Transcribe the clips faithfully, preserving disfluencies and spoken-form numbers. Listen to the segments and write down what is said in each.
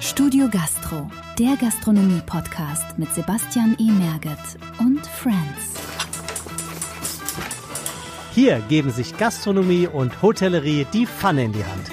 Studio Gastro, der Gastronomie-Podcast mit Sebastian E. Merget und Friends. Hier geben sich Gastronomie und Hotellerie die Pfanne in die Hand.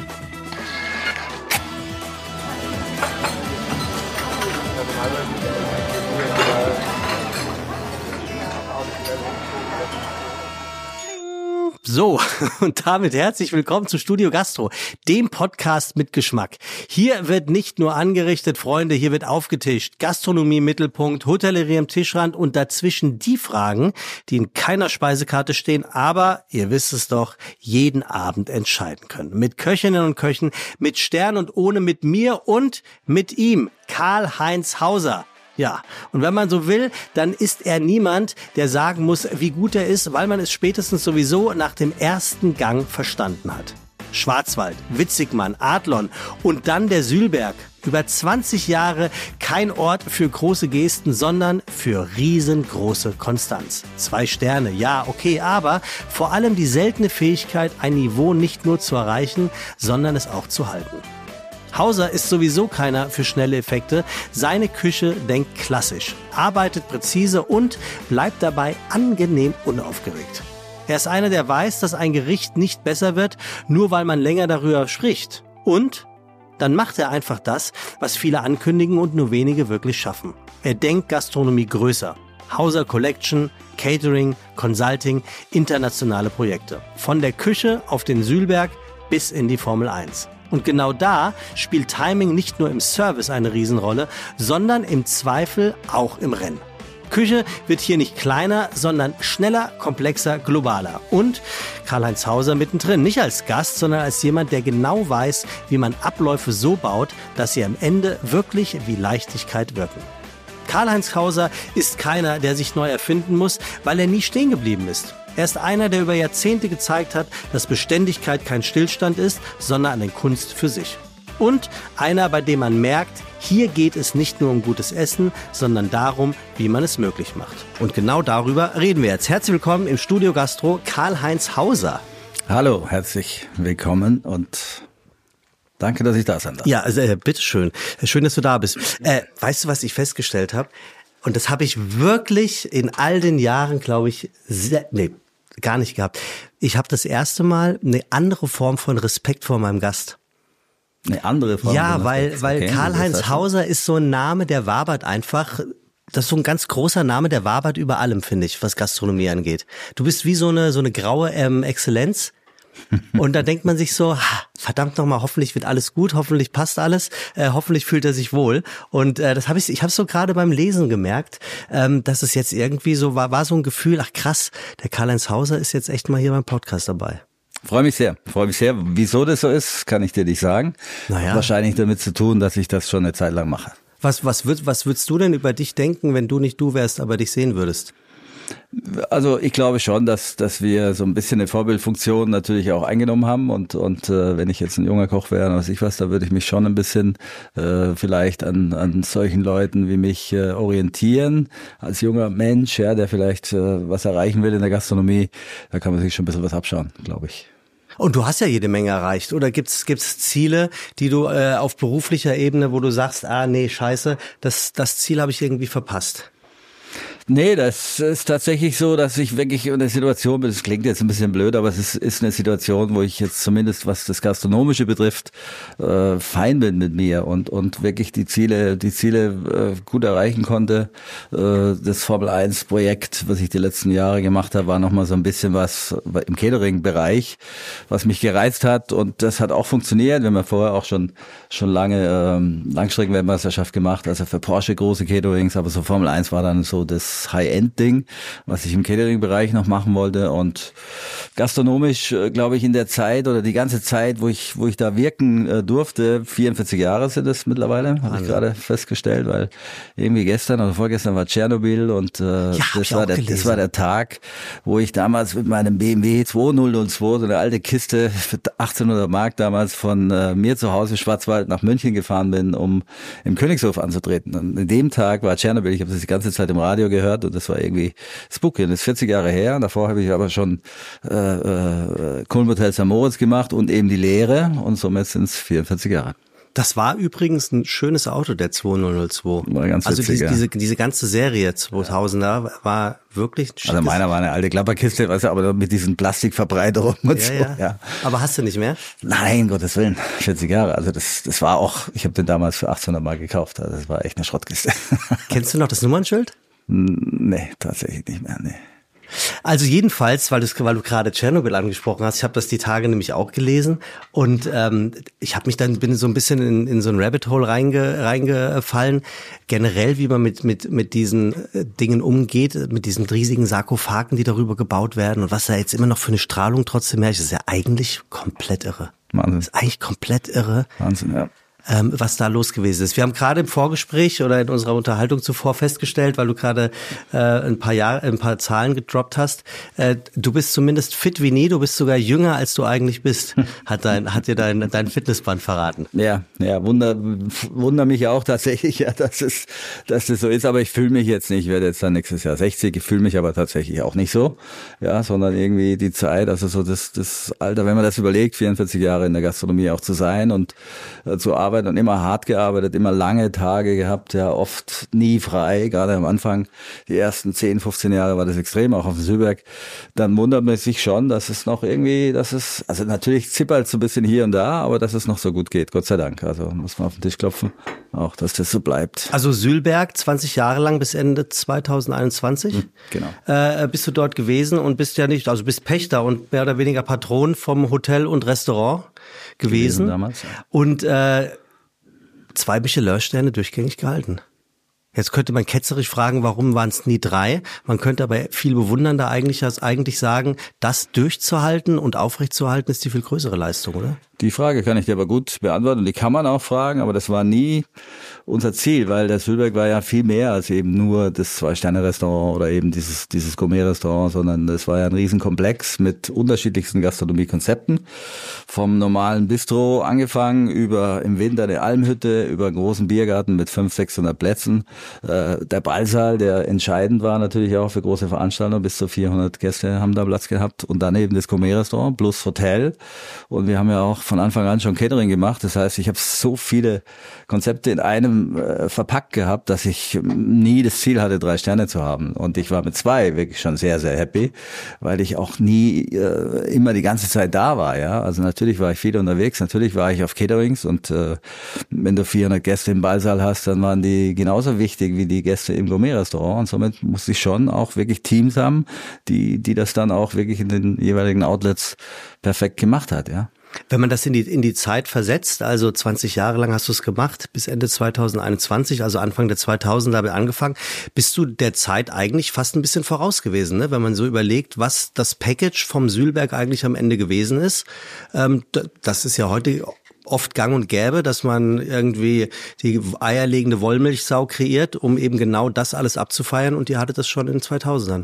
So, und damit herzlich willkommen zu Studio Gastro, dem Podcast mit Geschmack. Hier wird nicht nur angerichtet, Freunde, hier wird aufgetischt. Gastronomie im Mittelpunkt, Hotellerie am Tischrand und dazwischen die Fragen, die in keiner Speisekarte stehen, aber, ihr wisst es doch, jeden Abend entscheiden können. Mit Köchinnen und Köchen, mit Stern und ohne, mit mir und mit ihm, Karl-Heinz Hauser. Ja, und wenn man so will, dann ist er niemand, der sagen muss, wie gut er ist, weil man es spätestens sowieso nach dem ersten Gang verstanden hat. Schwarzwald, Witzigmann, Adlon und dann der Sülberg. Über zwanzig Jahre kein Ort für große Gesten, sondern für riesengroße Konstanz. Zwei Sterne, ja, okay, aber vor allem die seltene Fähigkeit, ein Niveau nicht nur zu erreichen, sondern es auch zu halten. Hauser ist sowieso keiner für schnelle Effekte. Seine Küche denkt klassisch, arbeitet präzise und bleibt dabei angenehm unaufgeregt. Er ist einer, der weiß, dass ein Gericht nicht besser wird, nur weil man länger darüber spricht. Und dann macht er einfach das, was viele ankündigen und nur wenige wirklich schaffen. Er denkt Gastronomie größer. Hauser Collection, Catering, Consulting, internationale Projekte. Von der Küche auf den Sülberg bis in die Formel eins. Und genau da spielt Timing nicht nur im Service eine Riesenrolle, sondern im Zweifel auch im Rennen. Küche wird hier nicht kleiner, sondern schneller, komplexer, globaler. Und Karl-Heinz Hauser mittendrin, nicht als Gast, sondern als jemand, der genau weiß, wie man Abläufe so baut, dass sie am Ende wirklich wie Leichtigkeit wirken. Karl-Heinz Hauser ist keiner, der sich neu erfinden muss, weil er nie stehen geblieben ist. Er ist einer, der über Jahrzehnte gezeigt hat, dass Beständigkeit kein Stillstand ist, sondern eine Kunst für sich. Und einer, bei dem man merkt, hier geht es nicht nur um gutes Essen, sondern darum, wie man es möglich macht. Und genau darüber reden wir jetzt. Herzlich willkommen im Studio Gastro, Karl-Heinz Hauser. Hallo, herzlich willkommen und danke, dass ich da sein darf. Ja, also, äh, bitteschön. Schön, dass du da bist. Äh, weißt du, was ich festgestellt habe? Und das habe ich wirklich in all den Jahren, glaube ich, sehr, nee, gar nicht gehabt. Ich habe das erste Mal eine andere Form von Respekt vor meinem Gast. Eine andere Form? Ja, weil, weil okay, Karl-Heinz Hauser ist so ein Name, der wabert einfach. Das ist so ein ganz großer Name, der wabert über allem, finde ich, was Gastronomie angeht. Du bist wie so eine, so eine graue ähm, Exzellenz. Und da denkt man sich so, verdammt nochmal, hoffentlich wird alles gut, hoffentlich passt alles, äh, hoffentlich fühlt er sich wohl. Und äh, das habe ich, ich habe so gerade beim Lesen gemerkt, ähm, dass es jetzt irgendwie so war, war so ein Gefühl, ach krass, der Karl-Heinz Hauser ist jetzt echt mal hier beim Podcast dabei. Freue mich sehr, freue mich sehr. Wieso das so ist, kann ich dir nicht sagen. Naja. Wahrscheinlich damit zu tun, dass ich das schon eine Zeit lang mache. Was, was, würd, was würdest du denn über dich denken, wenn du nicht du wärst, aber dich sehen würdest? Also ich glaube schon, dass dass wir so ein bisschen eine Vorbildfunktion natürlich auch eingenommen haben und und äh, wenn ich jetzt ein junger Koch wäre, was ich was, da würde ich mich schon ein bisschen äh, vielleicht an an solchen Leuten wie mich äh, orientieren als junger Mensch, ja, der vielleicht äh, was erreichen will in der Gastronomie. Da kann man sich schon ein bisschen was abschauen, glaube ich. Und du hast ja jede Menge erreicht. Oder gibt's gibt's Ziele, die du äh, auf beruflicher Ebene, wo du sagst, ah nee, scheiße, das das Ziel habe ich irgendwie verpasst? Nee, das ist tatsächlich so, dass ich wirklich in der Situation bin, das klingt jetzt ein bisschen blöd, aber es ist, ist eine Situation, wo ich jetzt zumindest, was das Gastronomische betrifft, äh, fein bin mit mir und und wirklich die Ziele die Ziele äh, gut erreichen konnte. Äh, das Formel eins Projekt, was ich die letzten Jahre gemacht habe, war nochmal so ein bisschen was im Catering-Bereich, was mich gereizt hat und das hat auch funktioniert. Wir haben ja vorher auch schon schon lange ähm, Langstrecken-Weltmeisterschaft gemacht, also für Porsche große Caterings, aber so Formel eins war dann so das High-End-Ding, was ich im Catering-Bereich noch machen wollte und gastronomisch, glaube ich, in der Zeit oder die ganze Zeit, wo ich wo ich da wirken äh, durfte, vierundvierzig Jahre sind es mittlerweile, habe ich gerade festgestellt, weil irgendwie gestern oder vorgestern war Tschernobyl und äh, ja, das war der gelesen. das war der Tag, wo ich damals mit meinem B M W zweitausendzwei, so eine alte Kiste für achtzehnhundert Mark damals von äh, mir zu Hause im Schwarzwald nach München gefahren bin, um im Königshof anzutreten. Und an dem Tag war Tschernobyl, ich habe das die ganze Zeit im Radio gehört und das war irgendwie spooky. Das ist vierzig Jahre her. Und davor habe ich aber schon äh, äh, Kulmhotel Sankt Moritz gemacht und eben die Lehre und somit sind es vierundvierzig Jahre. Das war übrigens ein schönes Auto, der zweitausendzwei. War ganz also witzig, diese, ja. diese, diese ganze Serie zweitausender war wirklich ein schickes. Also meiner war eine alte Klapperkiste, weißt du, aber mit diesen Plastikverbreiterungen und ja, so. ja. Ja. Aber hast du nicht mehr? Nein, Gottes Willen, vierzig Jahre. Also das, das war auch, ich habe den damals für achtshundert Mal gekauft. Also das war echt eine Schrottkiste. Kennst du noch das Nummernschild? Nee, tatsächlich nicht mehr, nee. Also jedenfalls, weil du weil du gerade Tschernobyl angesprochen hast, ich habe das die Tage nämlich auch gelesen und ähm, ich habe mich dann bin so ein bisschen in, in so ein Rabbit Hole reinge, reingefallen. Generell, wie man mit mit mit diesen Dingen umgeht, mit diesen riesigen Sarkophagen, die darüber gebaut werden und was da jetzt immer noch für eine Strahlung trotzdem herrscht, ist ja eigentlich komplett irre. Wahnsinn. Das ist eigentlich komplett irre. Wahnsinn, ja. Ähm, was da los gewesen ist. Wir haben gerade im Vorgespräch oder in unserer Unterhaltung zuvor festgestellt, weil du gerade äh, ein paar Jahre, ein paar Zahlen gedroppt hast. Äh, du bist zumindest fit wie nie. Du bist sogar jünger, als du eigentlich bist. Hat dein, hat dir dein, dein Fitnessband verraten. Ja, ja, wunder, wunder mich auch tatsächlich, ja, dass es, dass es so ist. Aber ich fühle mich jetzt nicht. Ich werde jetzt dann nächstes Jahr sechzig. Ich fühle mich aber tatsächlich auch nicht so, ja, sondern irgendwie die Zeit, also so das, das Alter, wenn man das überlegt, vierundvierzig Jahre in der Gastronomie auch zu sein und äh, zu arbeiten und immer hart gearbeitet, immer lange Tage gehabt, ja, oft nie frei, gerade am Anfang, die ersten zehn, fünfzehn Jahre war das extrem, auch auf dem Sülberg, dann wundert man sich schon, dass es noch irgendwie, dass es, also natürlich zippert so ein bisschen hier und da, aber dass es noch so gut geht, Gott sei Dank, also muss man auf den Tisch klopfen, auch, dass das so bleibt. Also Sülberg, zwanzig Jahre lang bis Ende zweitausendeinundzwanzig, Hm, genau. äh, bist du dort gewesen und bist ja nicht, also bist Pächter und mehr oder weniger Patron vom Hotel und Restaurant gewesen, Gewesen damals, ja. Und äh, zwei Michelin-Sterne durchgängig gehalten. Jetzt könnte man ketzerisch fragen, warum waren es nie drei? Man könnte aber viel bewundernder eigentlich, als eigentlich sagen, das durchzuhalten und aufrechtzuerhalten ist die viel größere Leistung, oder? Die Frage kann ich dir aber gut beantworten und die kann man auch fragen, aber das war nie unser Ziel, weil der Sülberg war ja viel mehr als eben nur das Zwei-Sterne-Restaurant oder eben dieses dieses Gourmet-Restaurant, sondern das war ja ein Riesenkomplex mit unterschiedlichsten Gastronomiekonzepten. Vom normalen Bistro angefangen, über im Winter eine Almhütte, über einen großen Biergarten mit fünfhundert, sechshundert Plätzen. Äh, der Ballsaal, der entscheidend war natürlich auch für große Veranstaltungen, bis zu vierhundert Gäste haben da Platz gehabt. Und dann eben das Gourmet-Restaurant plus Hotel. Und wir haben ja auch von Anfang an schon Catering gemacht. Das heißt, ich habe so viele Konzepte in einem äh, verpackt gehabt, dass ich nie das Ziel hatte, drei Sterne zu haben. Und ich war mit zwei wirklich schon sehr, sehr happy, weil ich auch nie äh, immer die ganze Zeit da war. Ja, also natürlich war ich viel unterwegs, natürlich war ich auf Caterings und äh, wenn du vierhundert Gäste im Ballsaal hast, dann waren die genauso wichtig wie die Gäste im Gourmet-Restaurant. Und somit musste ich schon auch wirklich Teams haben, die die das dann auch wirklich in den jeweiligen Outlets perfekt gemacht hat. Ja. Wenn man das in die in die Zeit versetzt, also zwanzig Jahre lang hast du es gemacht, bis Ende zweitausendeinundzwanzig, also Anfang der zweitausender habe ich angefangen, bist du der Zeit eigentlich fast ein bisschen voraus gewesen, ne? Wenn man so überlegt, was das Package vom Sülberg eigentlich am Ende gewesen ist. Ähm, das ist ja heute oft gang und gäbe, dass man irgendwie die eierlegende Wollmilchsau kreiert, um eben genau das alles abzufeiern, und ihr hattet das schon in den zweitausendern.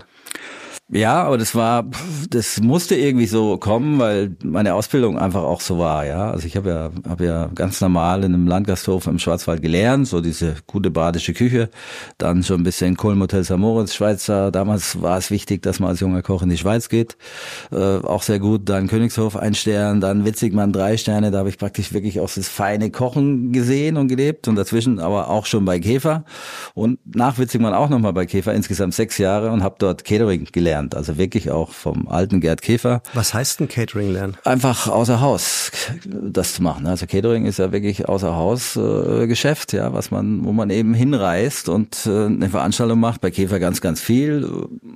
Ja, aber das war, das musste irgendwie so kommen, weil meine Ausbildung einfach auch so war, ja. Also ich habe ja, habe ja ganz normal in einem Landgasthof im Schwarzwald gelernt, so diese gute badische Küche, dann schon ein bisschen Kulm Hotel Sankt Moritz, Schweizer. Damals war es wichtig, dass man als junger Koch in die Schweiz geht, äh, auch sehr gut. Dann Königshof ein Stern, dann Witzigmann drei Sterne. Da habe ich praktisch wirklich auch das feine Kochen gesehen und gelebt, und dazwischen aber auch schon bei Käfer und nach Witzigmann auch nochmal bei Käfer, insgesamt sechs Jahre, und habe dort Catering gelernt. Also wirklich auch vom alten Gerd Käfer. Was heißt denn Catering lernen? Einfach außer Haus das zu machen. Also Catering ist ja wirklich außer Haus äh, Geschäft, ja, was man, wo man eben hinreist und äh, eine Veranstaltung macht. Bei Käfer ganz, ganz viel.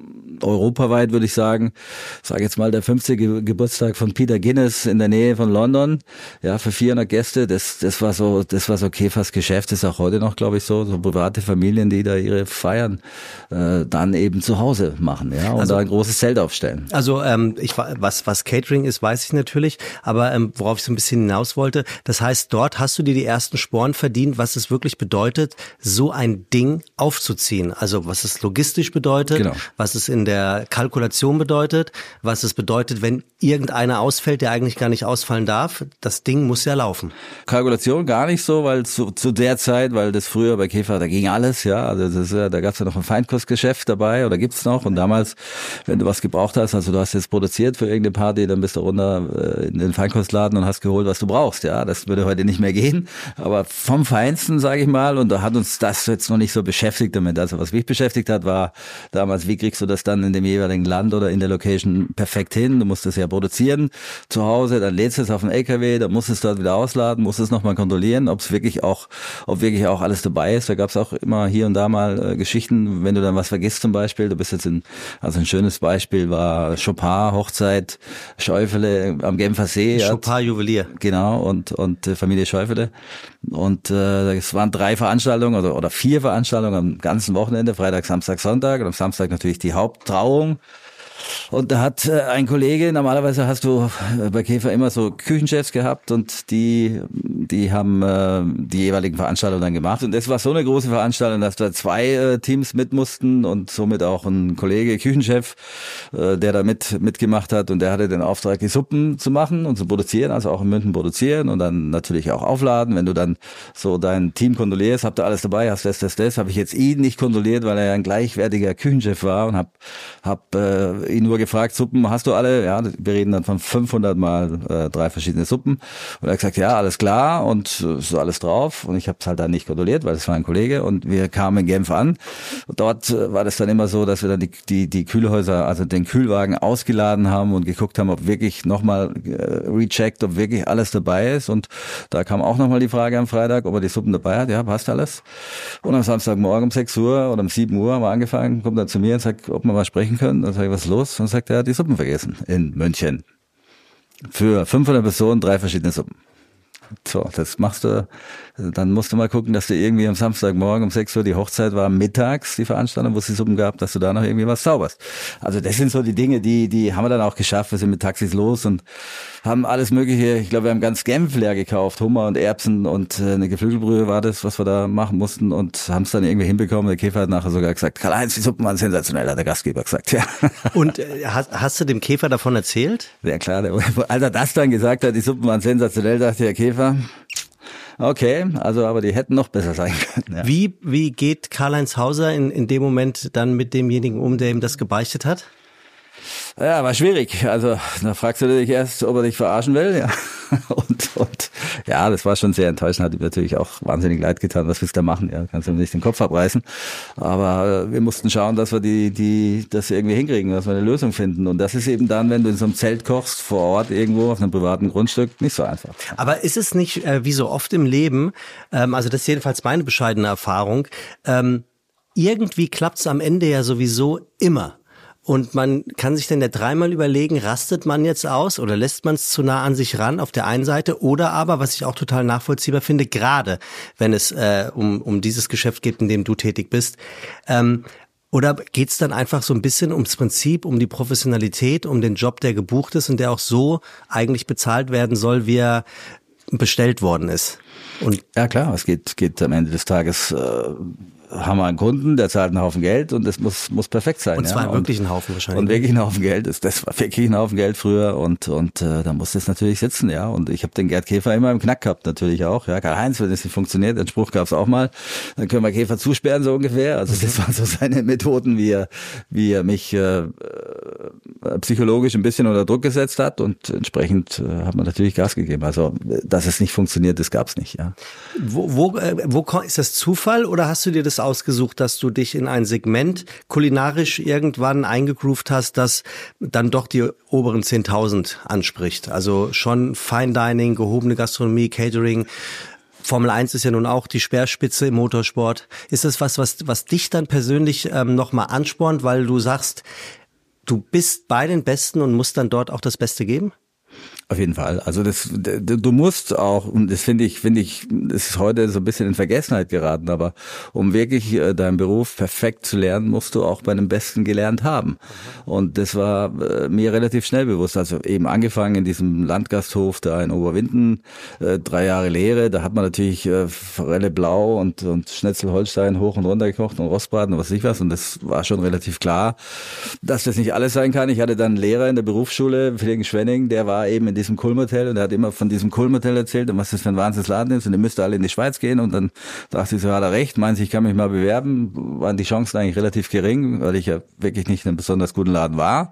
Europaweit würde ich sagen, sage jetzt mal der fünfzigste Geburtstag von Peter Guinness in der Nähe von London, ja, für vierhundert Gäste, das das war so, das war so Käfers Geschäft, das ist auch heute noch, glaube ich, so, so private Familien, die da ihre Feiern äh, dann eben zu Hause machen, ja, und also, da ein großes Zelt aufstellen. Also ähm, ich was was Catering ist, weiß ich natürlich, aber ähm, worauf ich so ein bisschen hinaus wollte, das heißt, dort hast du dir die ersten Sporen verdient, was es wirklich bedeutet, so ein Ding aufzuziehen, also was es logistisch bedeutet, genau. Was es in der Kalkulation bedeutet, was es bedeutet, wenn irgendeiner ausfällt, der eigentlich gar nicht ausfallen darf. Das Ding muss ja laufen. Kalkulation gar nicht so, weil zu, zu der Zeit, weil das früher bei Käfer, da ging alles, ja, also das ist ja, da gab's ja noch ein Feinkostgeschäft dabei oder gibt's noch und damals, wenn du was gebraucht hast, also du hast jetzt produziert für irgendeine Party, dann bist du runter in den Feinkostladen und hast geholt, was du brauchst, ja, das würde heute nicht mehr gehen, aber vom Feinsten, sage ich mal, und da hat uns das jetzt noch nicht so beschäftigt damit, also was mich beschäftigt hat, war damals, wie kriegst du das dann in dem jeweiligen Land oder in der Location perfekt hin, du musst es ja produzieren zu Hause, dann lädst du es auf den L K W, dann musst du es dort wieder ausladen, musst es nochmal kontrollieren, ob es wirklich auch, ob wirklich auch alles dabei ist. Da gab es auch immer hier und da mal äh, Geschichten, wenn du dann was vergisst zum Beispiel. Du bist jetzt in, also ein schönes Beispiel war Chopin, Hochzeit, Schäufele am Genfer See. Chopin Juwelier. Genau, und und äh, Familie Schäufele. Und äh, es waren drei Veranstaltungen oder, oder vier Veranstaltungen am ganzen Wochenende, Freitag, Samstag, Sonntag und am Samstag natürlich die Haupttrauung. Und da hat äh, ein Kollege, normalerweise hast du äh, bei Käfer immer so Küchenchefs gehabt und die die haben äh, die jeweiligen Veranstaltungen dann gemacht. Und das war so eine große Veranstaltung, dass da zwei äh, Teams mit mussten und somit auch ein Kollege, Küchenchef, äh, der da mit mitgemacht hat. Und der hatte den Auftrag, die Suppen zu machen und zu produzieren, also auch in München produzieren und dann natürlich auch aufladen. Wenn du dann so dein Team kontrollierst, habt ihr alles dabei, hast das, das, das. Habe ich jetzt ihn nicht kontrolliert, weil er ja ein gleichwertiger Küchenchef war und hab, hab äh, ihn nur gefragt, Suppen hast du alle? Ja, wir reden dann von fünfhundert mal äh, drei verschiedene Suppen. Und er hat gesagt, ja, alles klar und äh, so alles drauf. Und ich habe es halt dann nicht kontrolliert, weil das war ein Kollege. Und wir kamen in Genf an. Und dort äh, war das dann immer so, dass wir dann die, die, die Kühlhäuser, also den Kühlwagen ausgeladen haben und geguckt haben, ob wirklich nochmal äh, recheckt, ob wirklich alles dabei ist. Und da kam auch nochmal die Frage am Freitag, ob er die Suppen dabei hat. Ja, passt alles. Und am Samstagmorgen um sechs Uhr oder um sieben Uhr haben wir angefangen, kommt dann zu mir und sagt, ob wir mal sprechen können. Dann sage ich, was ist los? Und sagt, er hat die Suppen vergessen in München. Für fünfhundert Personen drei verschiedene Suppen. So, das machst du, dann musst du mal gucken, dass du irgendwie am Samstagmorgen um sechs Uhr, die Hochzeit war mittags, die Veranstaltung, wo es die Suppen gab, dass du da noch irgendwie was zauberst. Also das sind so die Dinge, die die haben wir dann auch geschafft. Wir sind mit Taxis los und haben alles Mögliche, ich glaube, wir haben ganz Genf leer gekauft, Hummer und Erbsen und äh, eine Geflügelbrühe war das, was wir da machen mussten und haben es dann irgendwie hinbekommen. Der Käfer hat nachher sogar gesagt, Karl-Heinz, die Suppen waren sensationell, hat der Gastgeber gesagt. Ja. Und äh, hast, hast du dem Käfer davon erzählt? Ja klar, der, als er das dann gesagt hat, die Suppen waren sensationell, dachte der Käfer, okay, also aber die hätten noch besser sein können. Ja. Wie wie geht Karl-Heinz Hauser in in dem Moment dann mit demjenigen um, der ihm das gebeichtet hat? Ja, war schwierig. Also da fragst du dich erst, ob er dich verarschen will. Ja. Und, und ja, das war schon sehr enttäuschend. Hat ihm natürlich auch wahnsinnig leid getan. Was willst du da machen? Ja, kannst du ihm nicht den Kopf abreißen. Aber äh, wir mussten schauen, dass wir die, die, das irgendwie hinkriegen, dass wir eine Lösung finden. Und das ist eben dann, wenn du in so einem Zelt kochst, vor Ort irgendwo auf einem privaten Grundstück, nicht so einfach. Aber ist es nicht, äh, wie so oft im Leben, ähm, also das ist jedenfalls meine bescheidene Erfahrung, ähm, irgendwie klappt's am Ende ja sowieso immer. Und man kann sich dann ja dreimal überlegen, rastet man jetzt aus oder lässt man es zu nah an sich ran auf der einen Seite oder aber, was ich auch total nachvollziehbar finde, gerade wenn es äh, um um dieses Geschäft geht, in dem du tätig bist, ähm, oder geht's dann einfach so ein bisschen ums Prinzip, um die Professionalität, um den Job, der gebucht ist und der auch so eigentlich bezahlt werden soll, wie er bestellt worden ist? Und ja klar, es geht geht am Ende des Tages äh haben wir einen Kunden, der zahlt einen Haufen Geld und es muss muss perfekt sein. Und zwar ja. wirklich ein Haufen wahrscheinlich. Und wirklich ein Haufen Geld. Das, das war wirklich ein Haufen Geld früher und und äh, da musste es natürlich sitzen, ja. Und ich habe den Gerd Käfer immer im Knack gehabt natürlich auch. Ja, Karl-Heinz, wenn es nicht funktioniert, den Spruch gab es auch mal, dann können wir Käfer zusperren so ungefähr. Also das waren so seine Methoden, wie er wie er mich äh, psychologisch ein bisschen unter Druck gesetzt hat und entsprechend äh, hat man natürlich Gas gegeben. Also dass es nicht funktioniert, das gab's nicht, ja. Wo wo äh, wo ist das Zufall oder hast du dir das ausgesucht, dass du dich in ein Segment kulinarisch irgendwann eingegroovt hast, das dann doch die oberen zehntausend anspricht? Also schon Fine Dining, gehobene Gastronomie, Catering. Formel eins ist ja nun auch die Speerspitze im Motorsport. Ist das was, was, was dich dann persönlich ähm, nochmal anspornt, weil du sagst, du bist bei den Besten und musst dann dort auch das Beste geben? Auf jeden Fall. Also das, du musst auch, und das finde ich, finde ich, das ist heute so ein bisschen in Vergessenheit geraten, aber um wirklich deinen Beruf perfekt zu lernen, musst du auch bei dem Besten gelernt haben. Und das war mir relativ schnell bewusst. Also eben angefangen in diesem Landgasthof da in Oberwinden, drei Jahre Lehre, da hat man natürlich Forelle Blau und, und Schnitzel Holstein hoch und runter gekocht und Rostbraten und was weiß ich was. Und das war schon relativ klar, dass das nicht alles sein kann. Ich hatte dann einen Lehrer in der Berufsschule, Felix Schwenning, der war eben in diesem Kulmhotel und er hat immer von diesem Kulmhotel erzählt und was das für ein Wahnsinnsladen ist und ihr müsst alle in die Schweiz gehen und dann dachte ich so, hat er recht, meinte ich kann mich mal bewerben, waren die Chancen eigentlich relativ gering, weil ich ja wirklich nicht in einem besonders guten Laden war.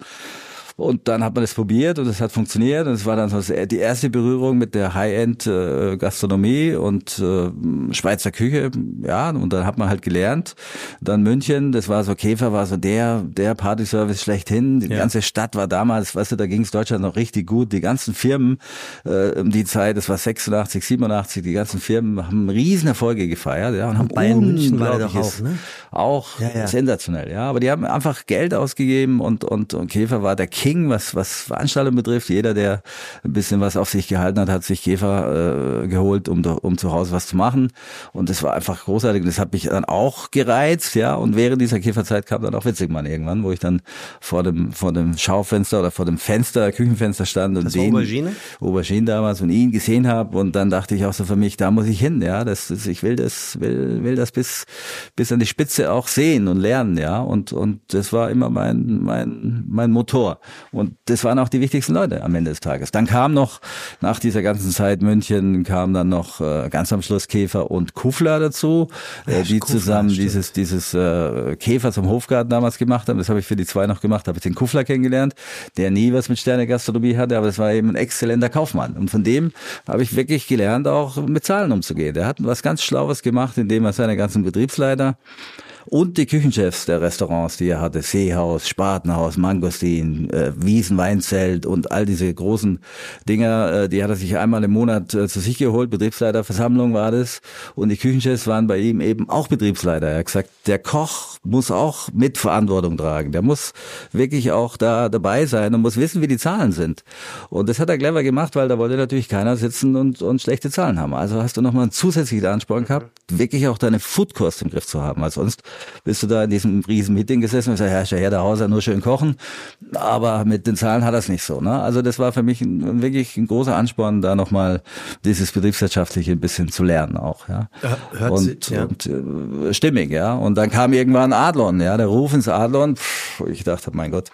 Und dann hat man das probiert und es hat funktioniert und es war dann so die erste Berührung mit der High-End-Gastronomie und äh, Schweizer Küche, ja, und dann hat man halt gelernt. Dann München, das war so, Käfer war so der der Partyservice schlechthin. Die ja. ganze Stadt war damals, weißt du, da ging es Deutschland noch richtig gut. Die ganzen Firmen äh, um die Zeit, das war sechsundachtzig, siebenundachtzig, die ganzen Firmen haben Riesenerfolge gefeiert, ja, und haben Bayern München war doch auch, ne? Auch ja, ja. sensationell, ja, aber die haben einfach Geld ausgegeben und und, und Käfer war der King, was was Veranstaltungen betrifft. Jeder, der ein bisschen was auf sich gehalten hat, hat sich Käfer äh, geholt, um um zu Hause was zu machen. Und das war einfach großartig. Und das hat mich dann auch gereizt, ja. Und während dieser Käferzeit kam dann auch Witzigmann irgendwann, wo ich dann vor dem vor dem Schaufenster oder vor dem Fenster, Küchenfenster stand und das den Aubergine? Aubergine damals und ihn gesehen habe. Und dann dachte ich auch so für mich, da muss ich hin, ja. Das, das ich will das will will das bis bis an die Spitze auch sehen und lernen, ja. Und und das war immer mein mein mein Motor. Und das waren auch die wichtigsten Leute am Ende des Tages. Dann kam noch, nach dieser ganzen Zeit München, kam dann noch äh, ganz am Schluss Käfer und Kufler dazu, äh, die Kufler, zusammen stimmt. dieses dieses äh, Käfer zum Hofgarten damals gemacht haben. Das habe ich für die zwei noch gemacht, habe ich den Kufler kennengelernt, der nie was mit Sterne-Gastronomie hatte, aber das war eben ein exzellenter Kaufmann. Und von dem habe ich wirklich gelernt, auch mit Zahlen umzugehen. Der hat was ganz Schlaues gemacht, indem er seine ganzen Betriebsleiter und die Küchenchefs der Restaurants, die er hatte, Seehaus, Spatenhaus, Mangostin, äh, Wiesenweinzelt und all diese großen Dinger, äh, die hat er sich einmal im Monat äh, zu sich geholt, Betriebsleiterversammlung war das, und die Küchenchefs waren bei ihm eben auch Betriebsleiter. Er hat gesagt, der Koch muss auch mit Verantwortung tragen, der muss wirklich auch da dabei sein und muss wissen, wie die Zahlen sind. Und das hat er clever gemacht, weil da wollte natürlich keiner sitzen und, und schlechte Zahlen haben. Also hast du nochmal einen zusätzlichen Ansporn gehabt, wirklich auch deine Foodkost im Griff zu haben, weil sonst bist du da in diesem riesen Meeting gesessen und gesagt, Herr, Herr der Hauser, nur schön kochen, aber mit den Zahlen hat er es nicht so. Ne? Also das war für mich ein, wirklich ein großer Ansporn, da nochmal dieses Betriebswirtschaftliche ein bisschen zu lernen auch. Ja, Hört und, sich, ja. und äh, stimmig, ja. Und dann kam irgendwann Adlon, ja, der Ruf ins Adlon. Pff, ich dachte, mein Gott,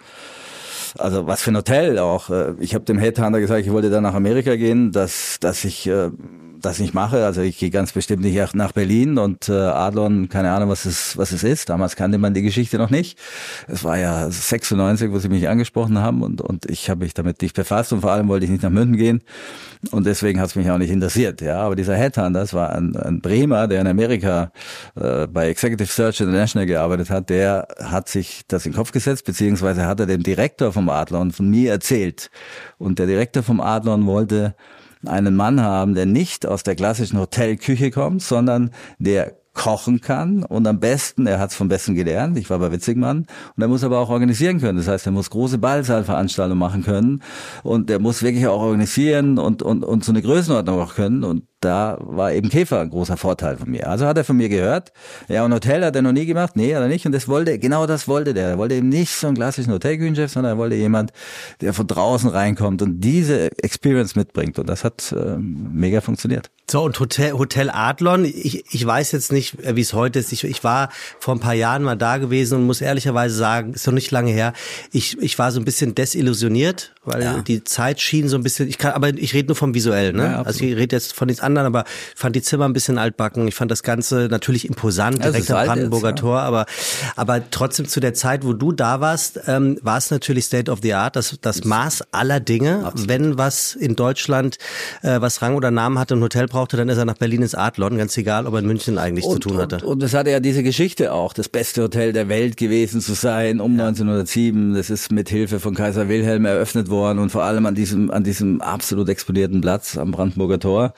also was für ein Hotel auch. Ich habe dem Headhunter gesagt, ich wollte da nach Amerika gehen, dass dass ich äh, das nicht mache. Also ich gehe ganz bestimmt nicht nach Berlin und äh, Adlon, keine Ahnung, was es was es ist. Damals kannte man die Geschichte noch nicht. Es war ja sechsundneunzig, wo sie mich angesprochen haben und und ich habe mich damit nicht befasst und vor allem wollte ich nicht nach München gehen und deswegen hat es mich auch nicht interessiert. Ja, aber dieser Headhunter, das war ein, ein Bremer, der in Amerika äh, bei Executive Search International gearbeitet hat, der hat sich das in den Kopf gesetzt, beziehungsweise hat er dem Direktor vom Adlon von mir erzählt. Und der Direktor vom Adlon wollte einen Mann haben, der nicht aus der klassischen Hotelküche kommt, sondern der kochen kann und am besten, er hat es vom Besten gelernt, ich war bei Witzigmann, und er muss aber auch organisieren können, das heißt, er muss große Ballsaalveranstaltungen machen können und er muss wirklich auch organisieren und und und so eine Größenordnung auch können und da war eben Käfer ein großer Vorteil von mir. Also hat er von mir gehört, ja, und Hotel hat er noch nie gemacht, nee, hat er nicht, und das wollte, genau das wollte der, er wollte eben nicht so einen klassischen Hotelküchenchef, sondern er wollte jemand, der von draußen reinkommt und diese Experience mitbringt und das hat äh, mega funktioniert. So, und Hotel, Hotel Adlon, ich, ich weiß jetzt nicht, wie es heute ist. Ich, ich war vor ein paar Jahren mal da gewesen und muss ehrlicherweise sagen, ist noch nicht lange her, ich, ich war so ein bisschen desillusioniert, weil ja. die Zeit schien so ein bisschen, ich kann, aber ich rede nur vom Visuellen, ne? Ja, also ich rede jetzt von nichts anderem, aber ich fand die Zimmer ein bisschen altbacken. Ich fand das Ganze natürlich imposant, direkt am Brandenburger jetzt, ja. Tor, aber, aber trotzdem zu der Zeit, wo du da warst, ähm, war es natürlich State of the Art, das, das Maß aller Dinge. Absolut. Wenn was in Deutschland, äh, was Rang oder Namen hatte, ein Hotel brauchte, dann ist er nach Berlin ins Adlon, ganz egal, ob er in München eigentlich und, zu tun hatte. Und, und das hatte ja diese Geschichte auch, das beste Hotel der Welt gewesen zu sein, um ja. neunzehnhundertsieben, das ist mit Hilfe von Kaiser Wilhelm eröffnet worden und vor allem an diesem, an diesem absolut exponierten Platz am Brandenburger Tor.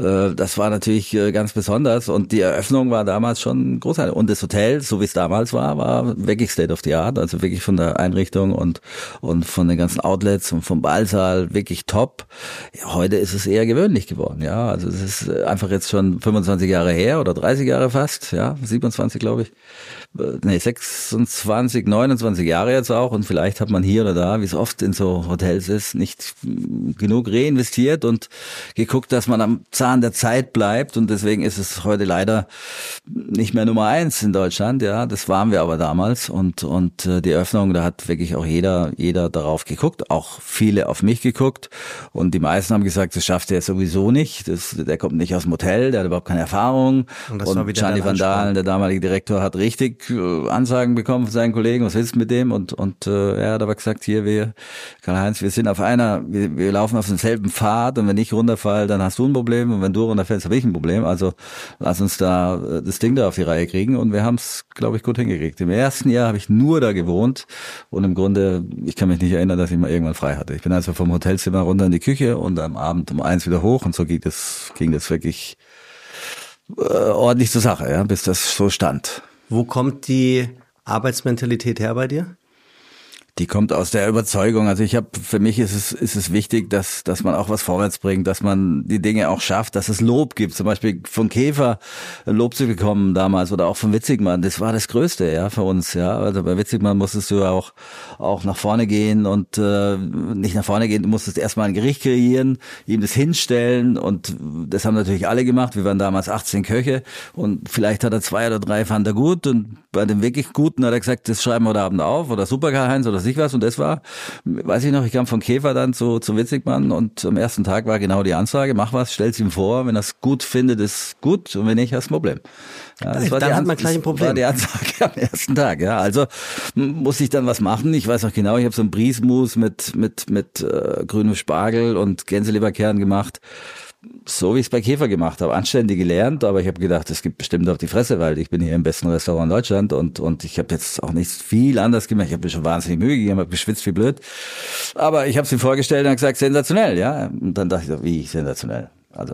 äh, das war natürlich äh, ganz besonders und die Eröffnung war damals schon großartig. Und das Hotel, so wie es damals war, war wirklich State of the Art, also wirklich von der Einrichtung und und von den ganzen Outlets und vom Ballsaal wirklich top. Ja, heute ist es eher gewöhnlich geworden, ja. Also es ist einfach jetzt schon fünfundzwanzig Jahre her oder dreißig Jahre fast, ja, siebenundzwanzig glaube ich. Nee, sechsundzwanzig, neunundzwanzig Jahre jetzt auch und vielleicht hat man hier oder da, wie es oft in so Hotels ist, nicht genug reinvestiert und geguckt, dass man am Zahn der Zeit bleibt und deswegen ist es heute leider nicht mehr Nummer eins in Deutschland, ja, das waren wir aber damals und und die Eröffnung, da hat wirklich auch jeder jeder darauf geguckt, auch viele auf mich geguckt und die meisten haben gesagt, das schafft er sowieso nicht, das, der kommt nicht aus dem Hotel, der hat überhaupt keine Erfahrung und, und Gianni van Dalen, der damalige Direktor, hat richtig Ansagen bekommen von seinen Kollegen, was willst du mit dem? Und und äh, er hat aber gesagt, hier, wir, Karl-Heinz, wir sind auf einer, wir, wir laufen auf demselben Pfad und wenn ich runterfall, dann hast du ein Problem und wenn du runterfällst, habe ich ein Problem. Also lass uns da äh, das Ding da auf die Reihe kriegen und wir haben es, glaube ich, gut hingekriegt. Im ersten Jahr habe ich nur da gewohnt und im Grunde, ich kann mich nicht erinnern, dass ich mal irgendwann frei hatte. Ich bin also vom Hotelzimmer runter in die Küche und am Abend um eins wieder hoch und so ging das, ging das wirklich äh, ordentlich zur Sache, ja, bis das so stand. Wo kommt die Arbeitsmentalität her bei dir? Die kommt aus der Überzeugung. Also ich habe, für mich ist es ist es wichtig, dass dass man auch was vorwärts bringt, dass man die Dinge auch schafft, dass es Lob gibt. Zum Beispiel von Käfer Lob zu bekommen damals oder auch von Witzigmann. Das war das Größte, ja, für uns. Ja, also bei Witzigmann musstest du auch auch nach vorne gehen und äh, nicht nach vorne gehen. Du musstest erstmal ein Gericht kreieren, ihm das hinstellen und das haben natürlich alle gemacht. Wir waren damals achtzehn Köche und vielleicht hat er zwei oder drei fand er gut und bei dem wirklich Guten hat er gesagt, das schreiben wir heute Abend auf oder super Karl-Heinz oder sich was und das war, weiß ich noch, ich kam von Käfer dann zu, zu Witzigmann und am ersten Tag war genau die Ansage, mach was, stell's ihm vor, wenn er es gut findet, ist gut und wenn nicht, hast du ein Problem. Ja, das war dann die hat man gleich ein Problem. Das war die Ansage am ersten Tag, ja. Also muss ich dann was machen. Ich weiß noch genau, ich habe so ein Briesmus mit mit mit äh, grünem Spargel und Gänseleberkern gemacht. So wie ich es bei Käfer gemacht habe, anständig gelernt, aber ich habe gedacht, es gibt bestimmt auf die Fresse, weil ich bin hier im besten Restaurant in Deutschland und und ich habe jetzt auch nichts viel anders gemacht. Ich habe mir schon wahnsinnig Mühe gegeben, habe geschwitzt wie blöd, aber ich habe es ihm vorgestellt und gesagt, sensationell, ja. Und dann dachte ich, wie sensationell? Also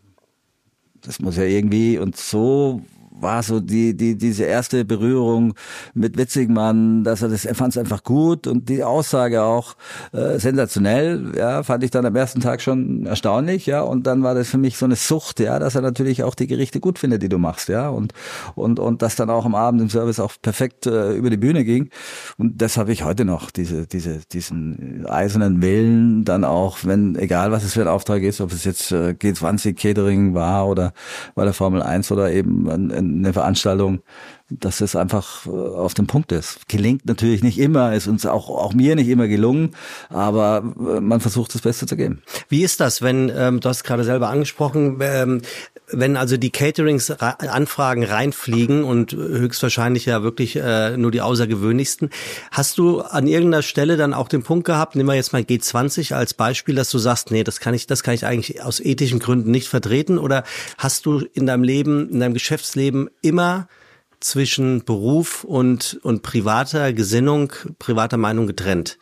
das muss ja irgendwie und so war so die die diese erste Berührung mit Witzigmann, dass er das, er fand es einfach gut und die Aussage auch äh, sensationell, ja, fand ich dann am ersten Tag schon erstaunlich, ja, und dann war das für mich so eine Sucht, ja, dass er natürlich auch die Gerichte gut findet, die du machst, ja, und und und das dann auch am Abend im Service auch perfekt äh, über die Bühne ging und das habe ich heute noch, diese diese diesen eisernen Willen, dann auch, wenn egal was es für ein Auftrag ist, ob es jetzt äh, G zwanzig Catering war oder bei der Formel eins oder eben ein eine Veranstaltung, dass es einfach auf dem Punkt ist. Gelingt natürlich nicht immer, ist uns auch auch mir nicht immer gelungen, aber man versucht das Beste zu geben. Wie ist das, wenn, ähm, du hast gerade selber angesprochen, ähm, wenn also die Caterings-Anfragen reinfliegen und höchstwahrscheinlich ja wirklich äh, nur die außergewöhnlichsten, hast du an irgendeiner Stelle dann auch den Punkt gehabt, nehmen wir jetzt mal G zwanzig als Beispiel, dass du sagst, nee, das kann ich, das kann ich eigentlich aus ethischen Gründen nicht vertreten, oder hast du in deinem Leben, in deinem Geschäftsleben immer zwischen Beruf und und privater Gesinnung, privater Meinung getrennt?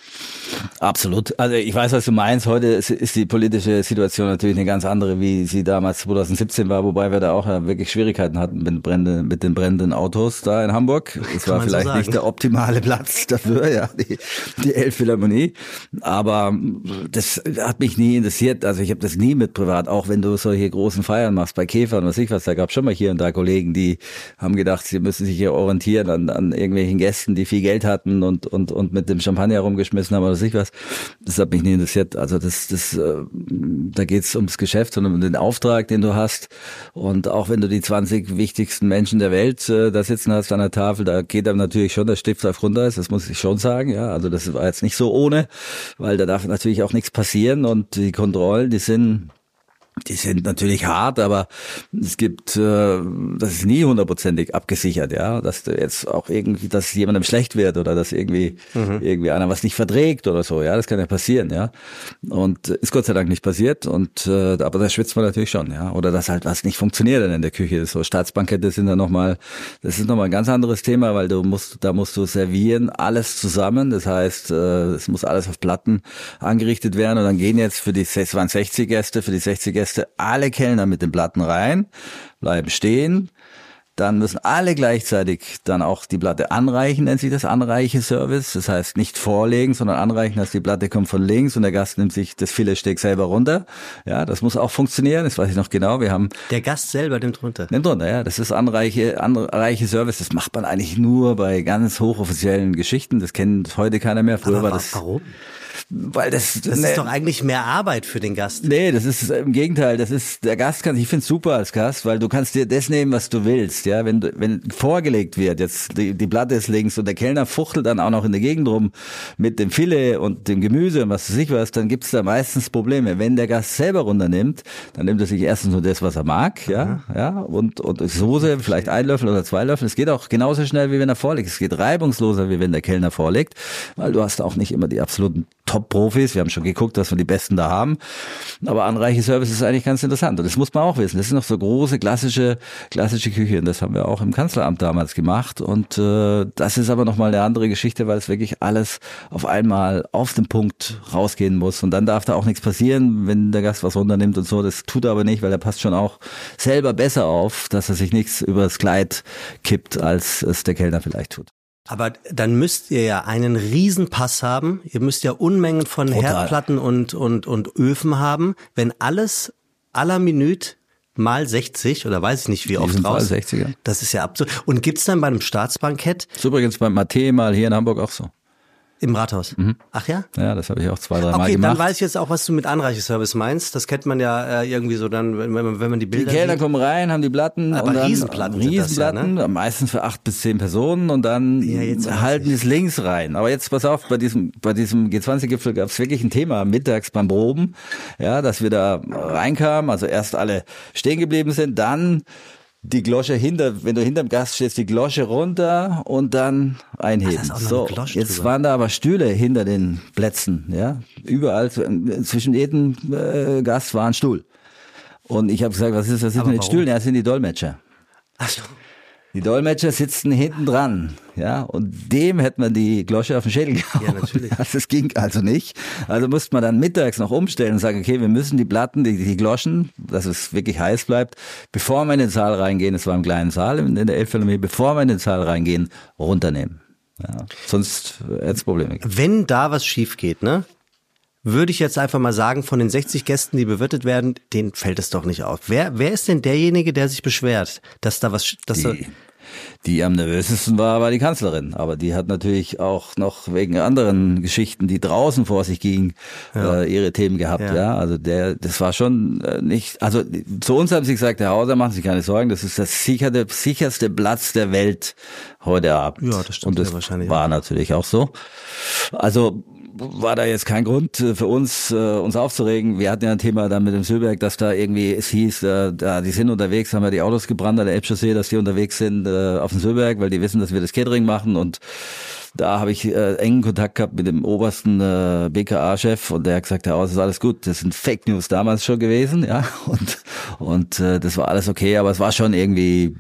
Absolut. Also ich weiß, was du meinst. Heute ist, ist die politische Situation natürlich eine ganz andere, wie sie damals zwanzig siebzehn war, wobei wir da auch ja wirklich Schwierigkeiten hatten mit, Brände, mit den brennenden Autos da in Hamburg. Es war vielleicht so nicht der optimale Platz dafür, ja, die, die Elbphilharmonie. Aber das hat mich nie interessiert. Also ich habe das nie mit privat, auch wenn du solche großen Feiern machst bei Käfer und was ich was. Da gab es schon mal hier und da Kollegen, die haben gedacht, sie müssen sich hier orientieren an, an irgendwelchen Gästen, die viel Geld hatten und und und mit dem Champagner rumgeschmissen haben oder was ich was. Das hat mich nie interessiert. Also das, das, äh, da geht's ums Geschäft und um den Auftrag, den du hast. Und auch wenn du die zwanzig wichtigsten Menschen der Welt äh, da sitzen hast an der Tafel, da geht einem natürlich schon der Stift auf runter. Das muss ich schon sagen. Ja, also das war jetzt nicht so ohne, weil da darf natürlich auch nichts passieren und die Kontrollen, die sind Die sind natürlich hart, aber es gibt, äh, das ist nie hundertprozentig abgesichert, ja, dass du jetzt auch irgendwie, dass jemandem schlecht wird oder dass irgendwie mhm. irgendwie einer was nicht verträgt oder so, ja, das kann ja passieren, ja, und ist Gott sei Dank nicht passiert und äh, aber da schwitzt man natürlich schon, ja, oder dass halt was nicht funktioniert in der Küche, so Staatsbankette sind dann nochmal, das ist nochmal ein ganz anderes Thema, weil du musst, da musst du servieren, alles zusammen, das heißt, äh, es muss alles auf Platten angerichtet werden und dann gehen jetzt für die, es waren sechzig Gäste, für die sechzig Gäste lässt du alle Kellner mit den Platten rein, bleiben stehen. Dann müssen alle gleichzeitig dann auch die Platte anreichen, nennt sich das Anreiche-Service. Das heißt nicht vorlegen, sondern anreichen, dass die Platte kommt von links und der Gast nimmt sich das Filetsteak selber runter. Ja, das muss auch funktionieren, das weiß ich noch genau. Wir haben Der Gast selber nimmt runter? Nimmt runter, ja. Das ist Anreiche, Anreiche-Service. Das macht man eigentlich nur bei ganz hochoffiziellen Geschichten. Das kennt heute keiner mehr. Früher Aber war das... Warum? Weil das, Das ne, ist doch eigentlich mehr Arbeit für den Gast. Nee, das ist im Gegenteil, das ist, der Gast kann, ich find's super als Gast, weil du kannst dir das nehmen, was du willst, ja, wenn du, wenn vorgelegt wird, jetzt die, die Platte ist links und der Kellner fuchtelt dann auch noch in der Gegend rum mit dem Filet und dem Gemüse und was weiß ich was, dann gibt's da meistens Probleme. Wenn der Gast selber runternimmt, dann nimmt er sich erstens nur das, was er mag, ja, mhm. ja, und, und Soße, vielleicht ein Löffel oder zwei Löffel, es geht auch genauso schnell, wie wenn er vorlegt, es geht reibungsloser, wie wenn der Kellner vorlegt, weil du hast auch nicht immer die absoluten Top-Profis, wir haben schon geguckt, dass wir die Besten da haben, aber Anreiche-Service ist eigentlich ganz interessant und das muss man auch wissen, das ist noch so große, klassische klassische Küche und das haben wir auch im Kanzleramt damals gemacht und äh, das ist aber nochmal eine andere Geschichte, weil es wirklich alles auf einmal auf den Punkt rausgehen muss und dann darf da auch nichts passieren, wenn der Gast was runternimmt und so, das tut er aber nicht, weil er passt schon auch selber besser auf, dass er sich nichts übers Kleid kippt, als es der Kellner vielleicht tut. Aber dann müsst ihr ja einen Riesenpass haben. Ihr müsst ja Unmengen von Total. Herdplatten und, und, und Öfen haben. Wenn alles à la Minute mal sechzig oder weiß ich nicht wie oft raus. sechziger. Das ist ja absurd. Und gibt's dann bei einem Staatsbankett? Das ist übrigens beim Mate mal hier in Hamburg auch so. Im Rathaus? Mhm. Ach ja? Ja, das habe ich auch zwei, drei Mal okay, gemacht. dann weiß ich jetzt auch, was du mit Anreicheservice meinst. Das kennt man ja äh, irgendwie so dann, wenn, wenn, wenn man die Die Bilder Kellner sieht. kommen rein, haben die Platten. Aber und dann Riesenplatten sind das ja, Riesenplatten, ne? meistens für acht bis zehn Personen und dann Ja, jetzt weiß halten ich. die es links rein. Aber jetzt pass auf, bei diesem bei diesem G zwanzig Gipfel gab es wirklich ein Thema mittags beim Proben, ja, dass wir da reinkamen, also erst alle stehen geblieben sind, dann die Glosche hinter, wenn du hinterm Gast stehst, die Glosche runter und dann einheben. Ach, da ist auch noch so, eine Glosche jetzt drüber. waren da aber Stühle hinter den Plätzen, ja, überall zwischen jedem äh, Gast war ein Stuhl. Und ich habe gesagt, was ist das ist Aber mit den warum? Stühlen? Ja, das sind die Dolmetscher. Ach so. Die Dolmetscher sitzen hinten dran, ja, und dem hätte man die Glosche auf den Schädel gehauen. Ja, natürlich. Das ging also nicht. Also musste man dann mittags noch umstellen und sagen, okay, wir müssen die Platten, die, die Gloschen, dass es wirklich heiß bleibt, bevor wir in den Saal reingehen, es war im kleinen Saal in der Elbphilharmonie, bevor wir in den Saal reingehen, runternehmen. Ja, sonst hätte es Probleme gegeben. Wenn da was schief geht, ne? Würde ich jetzt einfach mal sagen, von den sechzig Gästen, die bewirtet werden, denen fällt es doch nicht auf. Wer, wer ist denn derjenige, der sich beschwert, dass da was, dass da, Die, die am nervösesten war, war die Kanzlerin. Aber die hat natürlich auch noch wegen anderen Geschichten, die draußen vor sich gingen, Ja. äh, ihre Themen gehabt. Ja. Ja. Also der, das war schon äh, nicht. Also zu uns haben sie gesagt, Herr Hauser, machen Sie keine Sorgen, das ist das sicherte, sicherste Platz der Welt heute Abend. Ja, das stimmt Und das ja wahrscheinlich war natürlich auch so. Also war da jetzt kein Grund äh, für uns, äh, uns aufzuregen. Wir hatten ja ein Thema dann mit dem Söberg, dass da irgendwie, es hieß, äh, da die sind unterwegs, haben ja die Autos gebrannt an der Elbchaussee, dass die unterwegs sind äh, auf dem Söberg, weil die wissen, dass wir das Catering machen und da habe ich äh, engen Kontakt gehabt mit dem obersten äh, B K A-Chef und der hat gesagt, ja, es ist alles gut, das sind Fake News damals schon gewesen, ja, und und äh, das war alles okay, aber es war schon irgendwie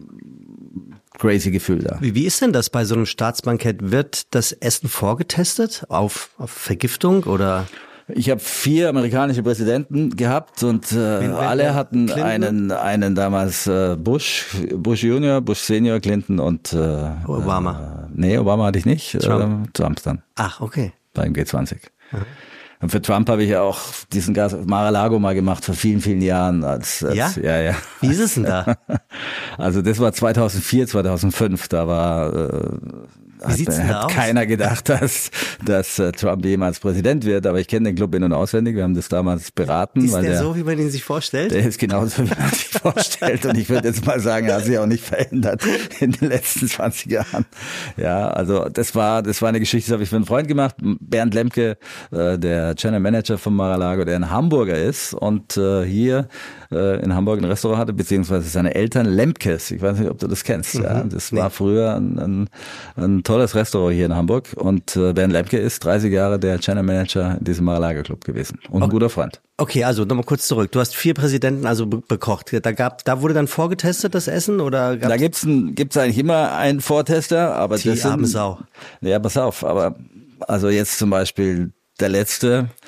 crazy Gefühl da. wie, wie ist denn das bei so einem Staatsbankett? Wird das Essen vorgetestet auf, auf Vergiftung oder? Ich habe vier amerikanische Präsidenten gehabt und äh, wen, alle wer? hatten Clinton? einen einen damals äh, Bush, Bush Junior, Bush Senior, Clinton und äh, Obama. Äh, nee, Obama hatte ich nicht. Trump. Äh, Trump dann Ach, okay. beim G zwanzig. Und für Trump habe ich ja auch diesen Gas Mar-a-Lago mal gemacht vor vielen, vielen Jahren. Als, als, Ja? Ja, ja. Wie ist es denn da? Also das war zweitausendvier, zweitausendfünf. Da war äh, Wie sieht's denn da hat aus? keiner gedacht, dass, dass äh, Trump jemals Präsident wird. Aber ich kenne den Club in- und auswendig. Wir haben das damals beraten. Ist weil der, der so, wie man ihn sich vorstellt? Der ist genauso, wie man sich vorstellt. Und ich würde jetzt mal sagen, er hat sich auch nicht verändert in den letzten zwanzig Jahren. Ja, also das war das war eine Geschichte, das habe ich für einen Freund gemacht. Bernd Lemke, äh, der Channel Manager von Mar-a-Lago, der ein Hamburger ist und äh, hier äh, in Hamburg ein Restaurant hatte, beziehungsweise seine Eltern Lemkes. Ich weiß nicht, ob du das kennst. Ja, das Nee. war früher ein, ein, ein tolles Restaurant hier in Hamburg. Und äh, Bernd Lemke ist dreißig Jahre der Channel Manager in diesem Mar-a-Lago Club gewesen. Und ein guter Freund. Okay, also nochmal kurz zurück. Du hast vier Präsidenten also be bekocht. Da gab, da wurde dann vorgetestet, das Essen, oder gab's Da gibt's ein, gibt's eigentlich immer einen Vortester, aber Die das sind, arme Sau. Ja, pass auf, aber also jetzt zum Beispiel der letzte,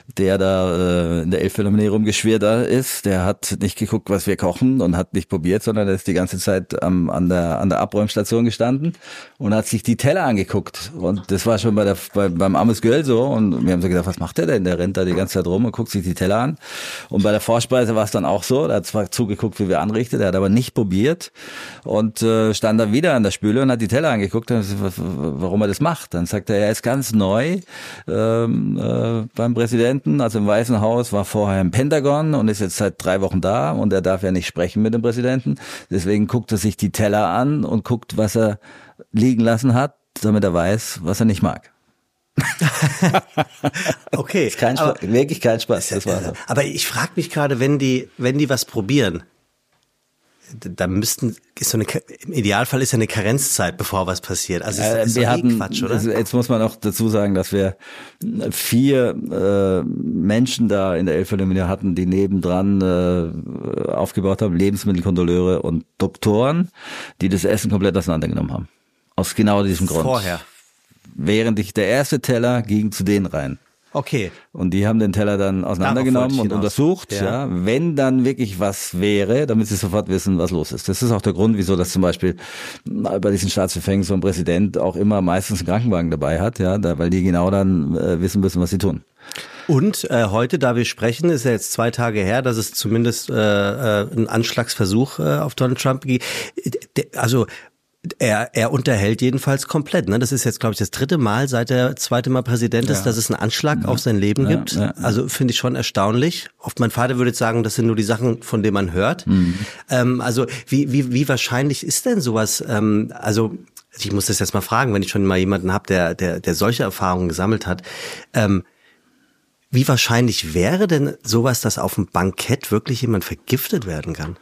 der da äh, in der Elbphilharmonie rumgeschwirrt ist, der hat nicht geguckt, was wir kochen und hat nicht probiert, sondern der ist die ganze Zeit am, an der an der Abräumstation gestanden und hat sich die Teller angeguckt. Und das war schon bei der bei, beim Amos Göll so. Und wir haben so gedacht, was macht der denn? Der rennt da die ganze Zeit rum und guckt sich die Teller an. Und bei der Vorspeise war es dann auch so. Der hat zwar zugeguckt, wie wir anrichten, der hat aber nicht probiert und äh, stand dann wieder an der Spüle und hat die Teller angeguckt, und warum er das macht. Dann sagt er, er ist ganz neu ähm, äh, beim Präsidenten. Also im Weißen Haus, war vorher im Pentagon und ist jetzt seit drei Wochen da und er darf ja nicht sprechen mit dem Präsidenten. Deswegen guckt er sich die Teller an und guckt, was er liegen lassen hat, damit er weiß, was er nicht mag. Okay. Ist kein Spaß, aber, wirklich kein Spaß. Das war so. Aber ich frage mich gerade, wenn die, wenn die was probieren, da müssten, ist so eine, im Idealfall ist ja eine Karenzzeit, bevor was passiert. Also ist, äh, ist wir doch hatten, eh Quatsch, oder? Also jetzt muss man auch dazu sagen, dass wir vier äh, Menschen da in der Elbphilharmonie hatten, die nebendran äh, aufgebaut haben, Lebensmittelkontrolleure und Doktoren, die das Essen komplett auseinandergenommen haben. Aus genau diesem Grund. Vorher. Während ich, der erste Teller ging zu denen rein. Okay. Und die haben den Teller dann auseinandergenommen und untersucht, ja. ja, wenn dann wirklich was wäre, damit sie sofort wissen, was los ist. Das ist auch der Grund, wieso das zum Beispiel bei diesen Staatsbefängen so ein Präsident auch immer meistens einen Krankenwagen dabei hat, ja, da, weil die genau dann äh, wissen müssen, was sie tun. Und äh, heute, da wir sprechen, ist ja jetzt zwei Tage her, dass es zumindest äh, äh, einen Anschlagsversuch äh, auf Donald Trump gibt. Also Er, er unterhält jedenfalls komplett. Ne? Das ist jetzt, glaube ich, das dritte Mal, seit er zweite Mal Präsident ist, ja. dass es einen Anschlag ja. auf sein Leben ja. gibt. Ja. Also finde ich schon erstaunlich. Oft mein Vater würde jetzt sagen, das sind nur die Sachen, von denen man hört. Mhm. Ähm, also wie, wie, wie wahrscheinlich ist denn sowas? Ähm, also ich muss das jetzt mal fragen, wenn ich schon mal jemanden habe, der, der, der solche Erfahrungen gesammelt hat. Ähm, wie wahrscheinlich wäre denn sowas, dass auf dem Bankett wirklich jemand vergiftet werden kann?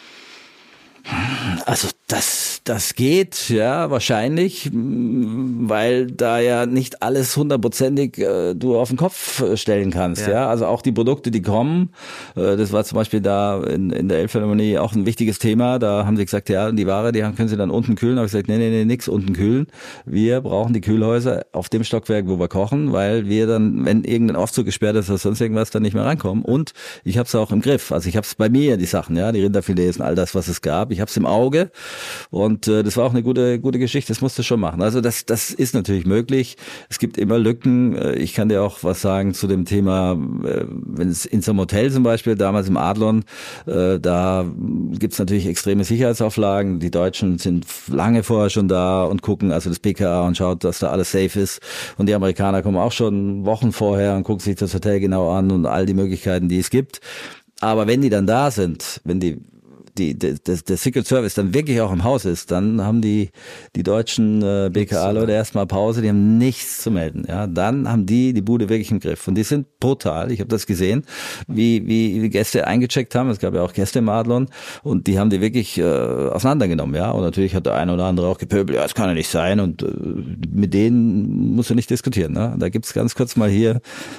Also das, das geht, ja, wahrscheinlich, weil da ja nicht alles hundertprozentig äh, du auf den Kopf stellen kannst, ja. ja. Also auch die Produkte, die kommen, äh, das war zum Beispiel da in, in der Elbphilharmonie auch ein wichtiges Thema. Da haben sie gesagt, ja, die Ware, die können sie dann unten kühlen. Da habe ich gesagt, nee, nee, nee, nix unten kühlen. Wir brauchen die Kühlhäuser auf dem Stockwerk, wo wir kochen, weil wir dann, wenn irgendein Aufzug gesperrt ist oder sonst irgendwas, dann nicht mehr reinkommen. Und ich habe es auch im Griff. Also ich habe es bei mir, die Sachen, ja, die Rinderfilets und all das, was es gab. Ich habe es im Auge und äh, das war auch eine gute gute Geschichte, das musste schon machen. Also das das ist natürlich möglich. Es gibt immer Lücken. Ich kann dir auch was sagen zu dem Thema, äh, wenn es in so einem Hotel zum Beispiel, damals im Adlon, äh, da gibt's natürlich extreme Sicherheitsauflagen. Die Deutschen sind lange vorher schon da und gucken, also das B K A, und schaut, dass da alles safe ist. Und die Amerikaner kommen auch schon Wochen vorher und gucken sich das Hotel genau an und all die Möglichkeiten, die es gibt. Aber wenn die dann da sind, wenn die die, der, der Secret Service dann wirklich auch im Haus ist, dann haben die die deutschen äh, B K A-Leute erstmal Pause, die haben nichts zu melden. Ja, dann haben die die Bude wirklich im Griff. Und die sind brutal. Ich habe das gesehen, wie wie die Gäste eingecheckt haben. Es gab ja auch Gäste im Adlon und die haben die wirklich äh, auseinandergenommen. Ja, und natürlich hat der eine oder andere auch gepöbelt, ja, das kann ja nicht sein. Und äh, mit denen musst du nicht diskutieren. Ne? Da gibt's ganz kurz mal hier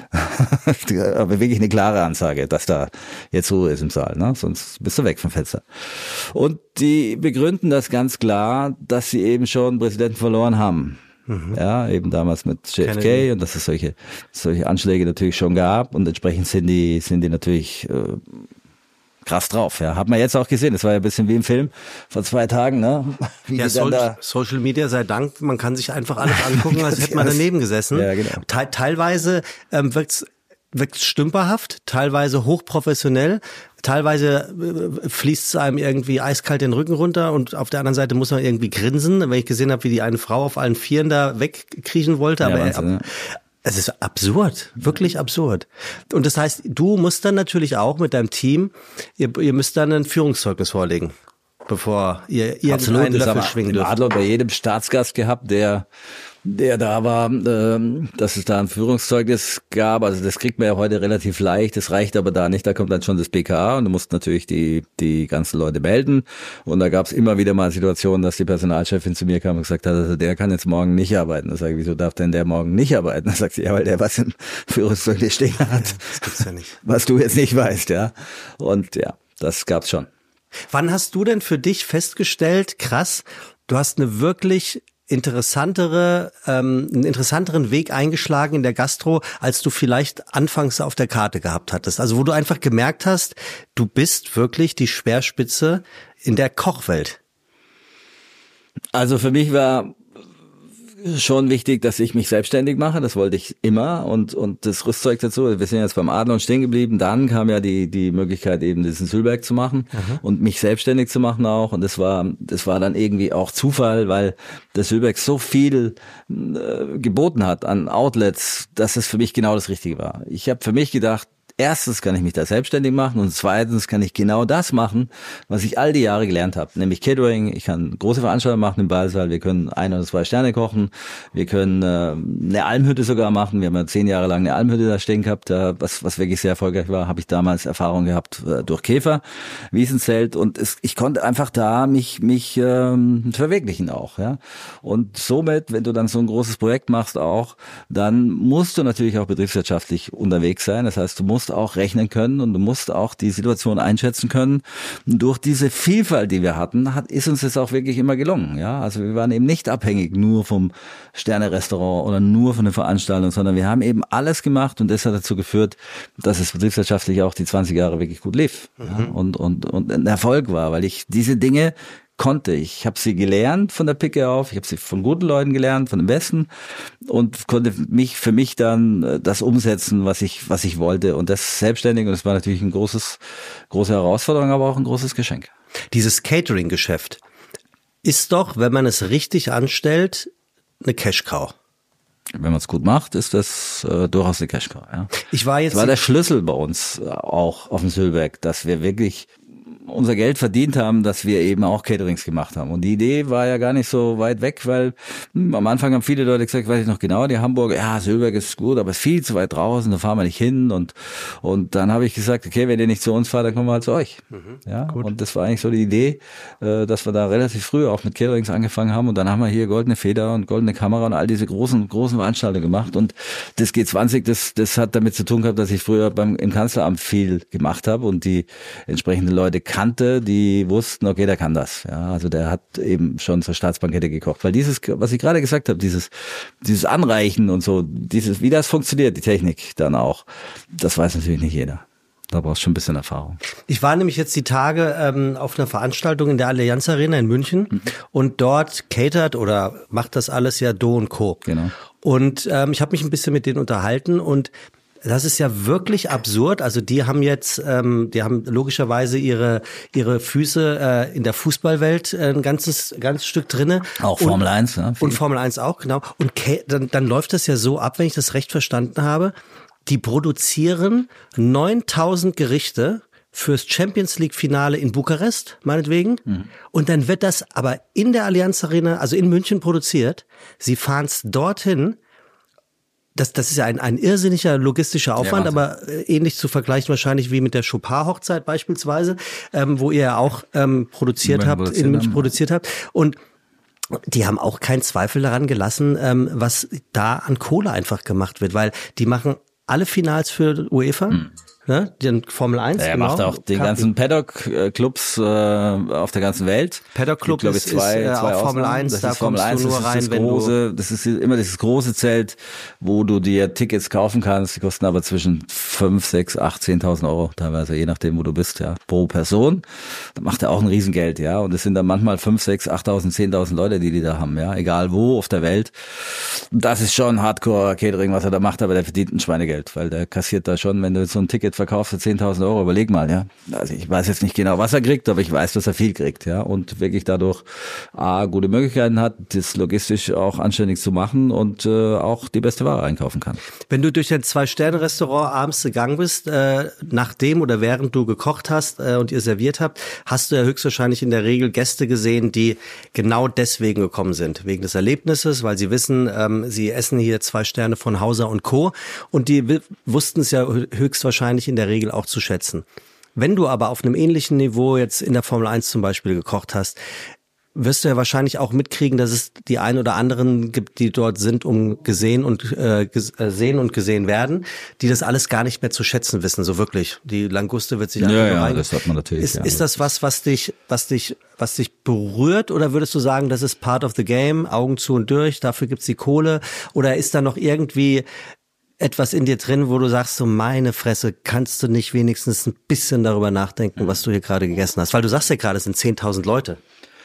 aber wirklich eine klare Ansage, dass da jetzt Ruhe ist im Saal. Ne? Sonst bist du weg vom Fenster. Und die begründen das ganz klar, dass sie eben schon einen Präsidenten verloren haben. Mhm. Ja, eben damals mit J F K Kennedy. Und dass es solche, solche Anschläge natürlich schon gab. Und entsprechend sind die, sind die natürlich äh, krass drauf. Ja, hat man jetzt auch gesehen. Das war ja ein bisschen wie im Film vor zwei Tagen, ne? Wie ja, so, da Social Media sei Dank, man kann sich einfach alles angucken, als hätte man daneben gesessen. Ja, genau. Te- teilweise ähm, wirkt's wirkt stümperhaft, teilweise hochprofessionell, teilweise äh, fließt es einem irgendwie eiskalt den Rücken runter und auf der anderen Seite muss man irgendwie grinsen, wenn ich gesehen habe, wie die eine Frau auf allen Vieren da wegkriechen wollte. Ja, aber Wahnsinn, er, ab, ja. Es ist absurd, wirklich absurd. Und das heißt, du musst dann natürlich auch mit deinem Team, ihr, ihr müsst dann ein Führungszeugnis vorlegen, bevor ihr irgendeinen Löffel schwingen dürft. Adler bei jedem Staatsgast gehabt, der der da war, ähm, dass es da ein Führungszeugnis gab. Also das kriegt man ja heute relativ leicht, das reicht aber da nicht. Da kommt dann schon das B K A und du musst natürlich die die ganzen Leute melden. Und da gab es immer wieder mal Situationen, dass die Personalchefin zu mir kam und gesagt hat, also der kann jetzt morgen nicht arbeiten. Da sage ich, wieso darf denn der morgen nicht arbeiten? Da sagt sie, ja, weil der was im Führungszeugnis stehen hat. Ja, das gibt's ja nicht. Was du jetzt nicht weißt, ja. Und ja, das gab's schon. Wann hast du denn für dich festgestellt, krass, du hast eine wirklich interessantere, ähm, einen interessanteren Weg eingeschlagen in der Gastro, als du vielleicht anfangs auf der Karte gehabt hattest. Also wo du einfach gemerkt hast, du bist wirklich die Speerspitze in der Kochwelt. Also für mich war schon wichtig, dass ich mich selbstständig mache. Das wollte ich immer und und das Rüstzeug dazu. Wir sind jetzt beim Adlon stehen geblieben. Dann kam ja die die Möglichkeit, eben diesen Sülberg zu machen mhm. und mich selbstständig zu machen auch. Und das war das war dann irgendwie auch Zufall, weil der Sülberg so viel äh, geboten hat an Outlets, dass es für mich genau das Richtige war. Ich habe für mich gedacht, erstens kann ich mich da selbstständig machen und zweitens kann ich genau das machen, was ich all die Jahre gelernt habe, nämlich Catering. Ich kann große Veranstaltungen machen im Ballsaal, wir können ein oder zwei Sterne kochen, wir können äh, eine Almhütte sogar machen. Wir haben ja zehn Jahre lang eine Almhütte da stehen gehabt, da, was was wirklich sehr erfolgreich war, habe ich damals Erfahrung gehabt äh, durch Käfer, Wiesenzelt und es, ich konnte einfach da mich mich ähm, verwirklichen auch, ja. Und somit, wenn du dann so ein großes Projekt machst auch, dann musst du natürlich auch betriebswirtschaftlich unterwegs sein. Das heißt, du musst auch rechnen können und du musst auch die Situation einschätzen können. Und durch diese Vielfalt, die wir hatten, hat, ist uns das auch wirklich immer gelungen. Ja, also wir waren eben nicht abhängig nur vom Sterne-Restaurant oder nur von der Veranstaltung, sondern wir haben eben alles gemacht und das hat dazu geführt, dass es betriebswirtschaftlich auch die zwanzig Jahre wirklich gut lief mhm. ja, und, und, und ein Erfolg war, weil ich diese Dinge konnte. Ich habe sie gelernt von der Picke auf, ich habe sie von guten Leuten gelernt, von den Besten und konnte mich für mich dann das umsetzen, was ich was ich wollte und das selbstständig und das war natürlich ein großes große Herausforderung, aber auch ein großes Geschenk. Dieses Catering-Geschäft ist doch, wenn man es richtig anstellt, eine Cash-Cow. Wenn man es gut macht, ist das äh, durchaus eine Cash-Cow. Ja. Ich war jetzt das war der Schlüssel bei uns äh, auch auf dem Sülberg, dass wir wirklich unser Geld verdient haben, dass wir eben auch Caterings gemacht haben. Und die Idee war ja gar nicht so weit weg, weil hm, am Anfang haben viele Leute gesagt, weiß ich noch genau, die Hamburger, ja, Sülberg ist gut, aber ist viel zu weit draußen, da fahren wir nicht hin. Und und dann habe ich gesagt, okay, wenn ihr nicht zu uns fahrt, dann kommen wir halt zu euch. Mhm, ja, gut. Und das war eigentlich so die Idee, äh, dass wir da relativ früh auch mit Caterings angefangen haben. Und dann haben wir hier Goldene Feder und Goldene Kamera und all diese großen großen Veranstaltungen gemacht. Und das G zwanzig, das das hat damit zu tun gehabt, dass ich früher beim im Kanzleramt viel gemacht habe und die entsprechenden Leute kannte, die wussten, okay, der kann das. Ja, also der hat eben schon zur Staatsbankette gekocht. Weil dieses, was ich gerade gesagt habe, dieses, dieses Anreichen und so, dieses, wie das funktioniert, die Technik dann auch, das weiß natürlich nicht jeder. Da brauchst du schon ein bisschen Erfahrung. Ich war nämlich jetzt die Tage ähm, auf einer Veranstaltung in der Allianz Arena in München mhm. und dort catert oder macht das alles ja Do und Co. Genau. Und ähm, ich habe mich ein bisschen mit denen unterhalten und das ist ja wirklich absurd. Also die haben jetzt, ähm, die haben logischerweise ihre ihre Füße äh, in der Fußballwelt äh, ein ganzes ganz Stück drinne. Auch Formel eins, ja. Und Formel eins auch, genau. Und dann, dann läuft das ja so ab, wenn ich das recht verstanden habe. Die produzieren neuntausend Gerichte fürs Champions League Finale in Bukarest, meinetwegen. Mhm. Und dann wird das aber in der Allianz Arena, also in München produziert. Sie fahren es dorthin. Das, das ist ja ein, ein irrsinniger logistischer Aufwand, ja, aber äh, ähnlich zu vergleichen wahrscheinlich wie mit der Chopin-Hochzeit beispielsweise, ähm, wo ihr ja auch ähm, produziert habt, in München produziert habt. Und die haben auch keinen Zweifel daran gelassen, ähm, was da an Kohle einfach gemacht wird, weil die machen alle Finals für UEFA. Hm. Ne, den Formel eins. Ja, er genau. macht auch die ganzen Paddock-Clubs äh, auf der ganzen Welt. Paddock-Club ist, ich, zwei, ist äh, zwei auch Formel eins, das da ist Formel kommst eins, du nur rein, das wenn große, du... Das ist immer dieses große Zelt, wo du dir Tickets kaufen kannst. Die kosten aber zwischen fünf, sechs, acht, zehntausend Euro teilweise, je nachdem, wo du bist, ja, pro Person. Da macht er auch ein Riesengeld, ja. Und es sind dann manchmal fünf, sechs, achttausend, zehntausend Leute, die die da haben, ja. Egal wo auf der Welt. Das ist schon Hardcore-Catering, was er da macht, aber der verdient ein Schweinegeld, weil der kassiert da schon, wenn du so ein Ticket verkaufst für zehntausend Euro, überleg mal, ja. Also ich weiß jetzt nicht genau, was er kriegt, aber ich weiß, dass er viel kriegt, ja. Und wirklich dadurch A, gute Möglichkeiten hat, das logistisch auch anständig zu machen und äh, auch die beste Ware einkaufen kann. Wenn du durch ein Zwei-Sterne-Restaurant abends gegangen bist, äh, nachdem oder während du gekocht hast äh, und ihr serviert habt, hast du ja höchstwahrscheinlich in der Regel Gäste gesehen, die genau deswegen gekommen sind. Wegen des Erlebnisses, weil sie wissen, ähm, sie essen hier zwei Sterne von Hauser und Co. Und die w- wussten es ja höchstwahrscheinlich in der Regel auch zu schätzen. Wenn du aber auf einem ähnlichen Niveau jetzt in der Formel eins zum Beispiel gekocht hast, wirst du ja wahrscheinlich auch mitkriegen, dass es die ein oder anderen gibt, die dort sind, um gesehen und äh, gesehen und gesehen werden, die das alles gar nicht mehr zu schätzen wissen, so wirklich. Die Languste wird sich einfach ja, nur ja, rein. das hat man natürlich. Ist, ja. ist das was, was dich, was dich, was dich berührt, oder würdest du sagen, das ist part of the game, Augen zu und durch, dafür gibt's die Kohle, oder ist da noch irgendwie etwas in dir drin, wo du sagst, so meine Fresse, kannst du nicht wenigstens ein bisschen darüber nachdenken, was du hier gerade gegessen hast? Weil du sagst ja gerade, es sind zehntausend Leute.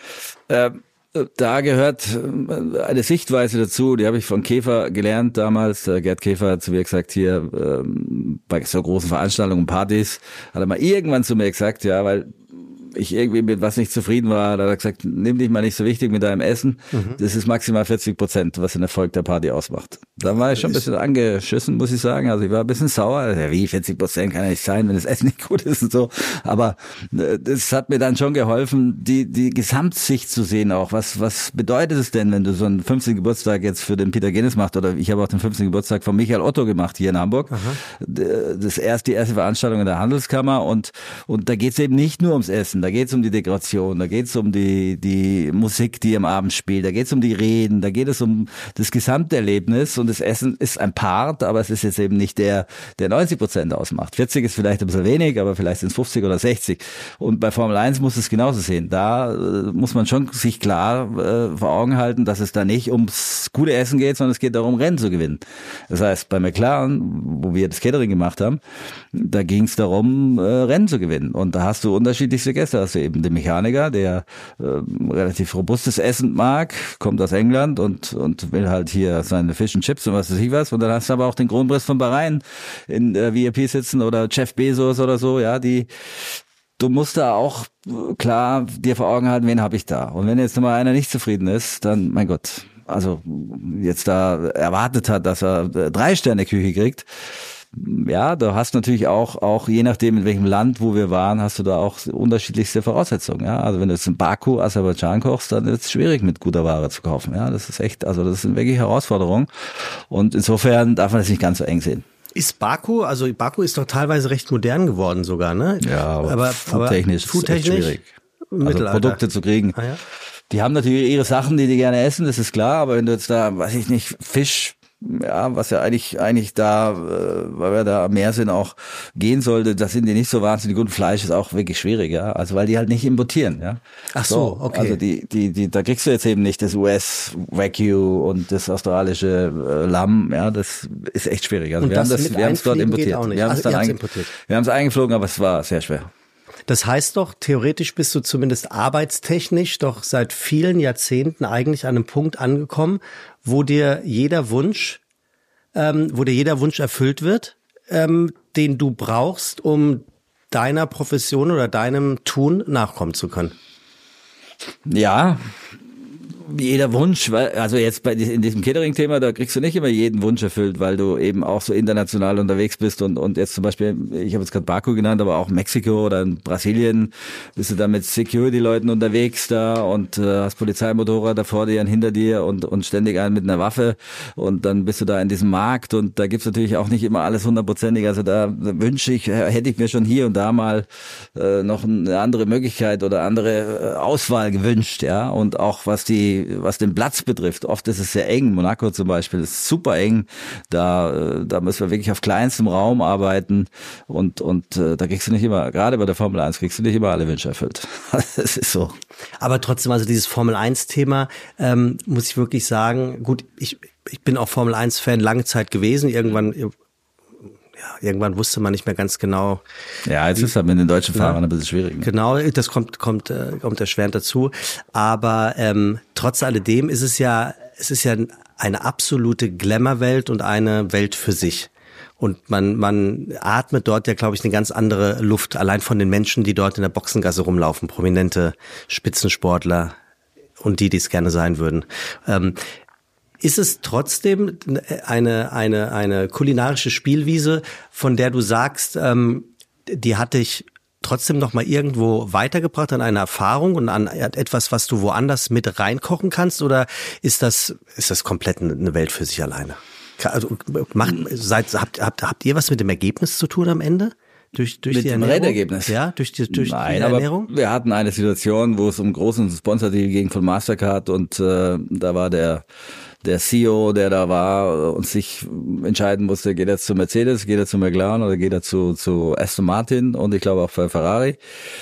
Äh, da gehört eine Sichtweise dazu, die habe ich von Käfer gelernt damals. Der Gerd Käfer hat zu mir gesagt, hier ähm, bei so großen Veranstaltungen, Partys, hat er mal irgendwann zu mir gesagt, ja, weil ich irgendwie mit was nicht zufrieden war, da hat er gesagt, nimm dich mal nicht so wichtig mit deinem Essen. Mhm. Das ist maximal vierzig Prozent, was den Erfolg der Party ausmacht. Da war ich schon ein bisschen angeschissen, muss ich sagen. Also ich war ein bisschen sauer. Also wie vierzig Prozent kann ja nicht sein, wenn das Essen nicht gut ist und so. Aber das hat mir dann schon geholfen, die die Gesamtsicht zu sehen auch. Was was bedeutet es denn, wenn du so einen fünfzehnten Geburtstag jetzt für den Peter Guinness machst, oder ich habe auch den fünfzehnten Geburtstag von Michael Otto gemacht hier in Hamburg. Aha. Das erst die erste Veranstaltung in der Handelskammer, und und da geht es eben nicht nur ums Essen. Da geht es um die Dekoration, da geht es um die die Musik, die am Abend spielt, da geht es um die Reden, da geht es um das Gesamterlebnis, und das Essen ist ein Part, aber es ist jetzt eben nicht der, der neunzig Prozent ausmacht. vierzig ist vielleicht ein bisschen wenig, aber vielleicht sind es fünfzig oder sechzig. Und bei Formel eins muss es genauso sehen. Da äh, muss man schon sich klar äh, vor Augen halten, dass es da nicht ums gute Essen geht, sondern es geht darum, Rennen zu gewinnen. Das heißt, bei McLaren, wo wir das Catering gemacht haben, da ging es darum, äh, Rennen zu gewinnen. Und da hast du unterschiedlichste Gäste. Da hast du eben den Mechaniker, der äh, relativ robustes Essen mag, kommt aus England und und will halt hier seine Fish and Chips und was weiß ich was. Und dann hast du aber auch den Kronprinz von Bahrain in äh, V I P sitzen, oder Jeff Bezos oder so, ja, die du musst da auch klar dir vor Augen halten, wen habe ich da. Und wenn jetzt mal einer nicht zufrieden ist, dann, mein Gott, also jetzt da erwartet hat, dass er drei Sterne Küche kriegt, ja, du hast natürlich auch, auch je nachdem, in welchem Land, wo wir waren, hast du da auch unterschiedlichste Voraussetzungen, ja. Also wenn du jetzt in Baku, Aserbaidschan kochst, dann ist es schwierig, mit guter Ware zu kaufen, ja. Das ist echt, also das ist wirklich Herausforderung. Und insofern darf man das nicht ganz so eng sehen. Ist Baku, also Baku ist doch teilweise recht modern geworden sogar, ne? Ja, aber, aber foodtechnisch ist es echt schwierig. Also Produkte zu kriegen. Ah, ja? Die haben natürlich ihre Sachen, die die gerne essen, das ist klar, aber wenn du jetzt da, weiß ich nicht, Fisch, ja, was ja eigentlich eigentlich da, äh, weil wir da am Meer sind, auch gehen sollte, das sind die nicht so wahnsinnig gut. Fleisch ist auch wirklich schwierig, ja, also weil die halt nicht importieren, ja. Ach so, okay. Also die die die da kriegst du jetzt eben nicht das U S Wagyu und das australische äh, Lamm, ja, das ist echt schwierig. Also und wir das haben das, wir haben es dort importiert. Auch nicht. Wir haben es Ach, dann ihr ein, importiert. Wir haben es eingeflogen, aber es war sehr schwer. Das heißt doch, theoretisch bist du zumindest arbeitstechnisch doch seit vielen Jahrzehnten eigentlich an einem Punkt angekommen, wo dir jeder Wunsch Ähm, wo dir jeder Wunsch erfüllt wird, ähm, den du brauchst, um deiner Profession oder deinem Tun nachkommen zu können. Ja, jeder Wunsch, weil, also jetzt bei in diesem Catering-Thema, da kriegst du nicht immer jeden Wunsch erfüllt, weil du eben auch so international unterwegs bist und und jetzt zum Beispiel, ich habe jetzt gerade Baku genannt, aber auch Mexiko oder in Brasilien bist du da mit Security-Leuten unterwegs da und äh, hast Polizeimotorrad da vor dir und hinter dir und und ständig einen mit einer Waffe, und dann bist du da in diesem Markt, und da gibt's natürlich auch nicht immer alles hundertprozentig, also da wünsche ich, hätte ich mir schon hier und da mal äh, noch eine andere Möglichkeit oder andere äh, Auswahl gewünscht, ja, und auch was die was den Platz betrifft, oft ist es sehr eng. Monaco zum Beispiel ist super eng. Da, da müssen wir wirklich auf kleinstem Raum arbeiten, und und äh, da kriegst du nicht immer, gerade bei der Formel eins kriegst du nicht immer alle Wünsche erfüllt. Das ist so. Aber trotzdem, also dieses Formel eins Thema, ähm, muss ich wirklich sagen, gut, ich ich bin auch Formel eins Fan lange Zeit gewesen. Irgendwann Ja, irgendwann wusste man nicht mehr ganz genau. Ja, jetzt ist halt mit den deutschen Fahrern ja, ein bisschen schwierig. Ne? Genau, das kommt kommt äh, kommt erschwerend dazu. Aber ähm, trotz alledem ist es ja es ist ja eine absolute Glamour-Welt und eine Welt für sich. Und man man atmet dort ja, glaube ich, eine ganz andere Luft. Allein von den Menschen, die dort in der Boxengasse rumlaufen, prominente Spitzensportler und die, die es gerne sein würden. Ähm, Ist es trotzdem eine eine eine kulinarische Spielwiese, von der du sagst, ähm, die hat dich trotzdem noch mal irgendwo weitergebracht an eine Erfahrung und an etwas, was du woanders mit reinkochen kannst, oder ist das ist das komplett eine Welt für sich alleine? Also macht seid habt habt habt ihr was mit dem Ergebnis zu tun am Ende? Durch, durch mit die dem Ernährung? Rennergebnis. Ja, durch die, durch Nein, die aber Ernährung? Wir hatten eine Situation, wo es um einen großen Sponsor-Deal ging von Mastercard und äh, da war der der C E O, der da war und sich entscheiden musste, geht er zu Mercedes, geht er zu McLaren oder geht er zu zu Aston Martin und ich glaube auch für Ferrari.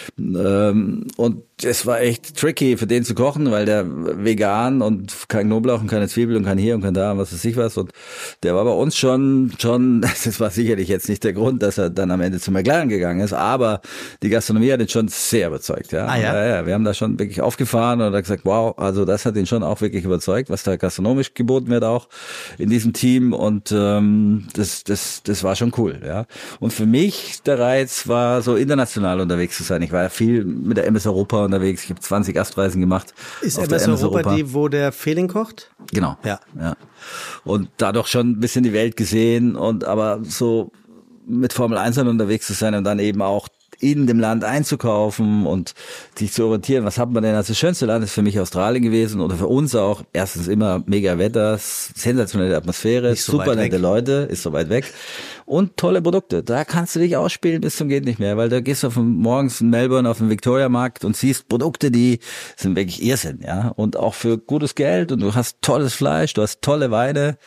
Ähm, und es war echt tricky für den zu kochen, weil der vegan und kein Knoblauch und keine Zwiebel und kein hier und kein da und was weiß ich was. Und der war bei uns schon, schon, das war sicherlich jetzt nicht der Grund, dass er dann am Ende zu McLaren gegangen ist, aber die Gastronomie hat ihn schon sehr überzeugt. Ja, ah, ja? ja, ja wir haben da schon wirklich aufgefahren und er hat gesagt, wow, also das hat ihn schon auch wirklich überzeugt, was da gastronomisch geboten wird auch in diesem Team und ähm, das, das, das war schon cool. Ja. Und für mich der Reiz war so international unterwegs zu sein. Ich war ja viel mit der M S Europa unterwegs. Ich habe zwanzig Gastreisen gemacht. Ist M S Europa, Europa die, wo der Fehling kocht? Genau. Ja. ja. Und dadurch schon ein bisschen die Welt gesehen und aber so mit Formel eins unterwegs zu sein und dann eben auch in dem Land einzukaufen und sich zu orientieren. Was hat man denn als das schönste Land? Das ist für mich Australien gewesen oder für uns auch. Erstens immer mega Wetter, sensationelle Atmosphäre, so super nette Leute, ist so weit weg und tolle Produkte. Da kannst du dich ausspielen bis zum geht nicht mehr, weil da gehst du auf den, morgens in Melbourne auf den Victoria-Markt und siehst Produkte, die sind wirklich Irrsinn, ja. Und auch für gutes Geld und du hast tolles Fleisch, du hast tolle Weine.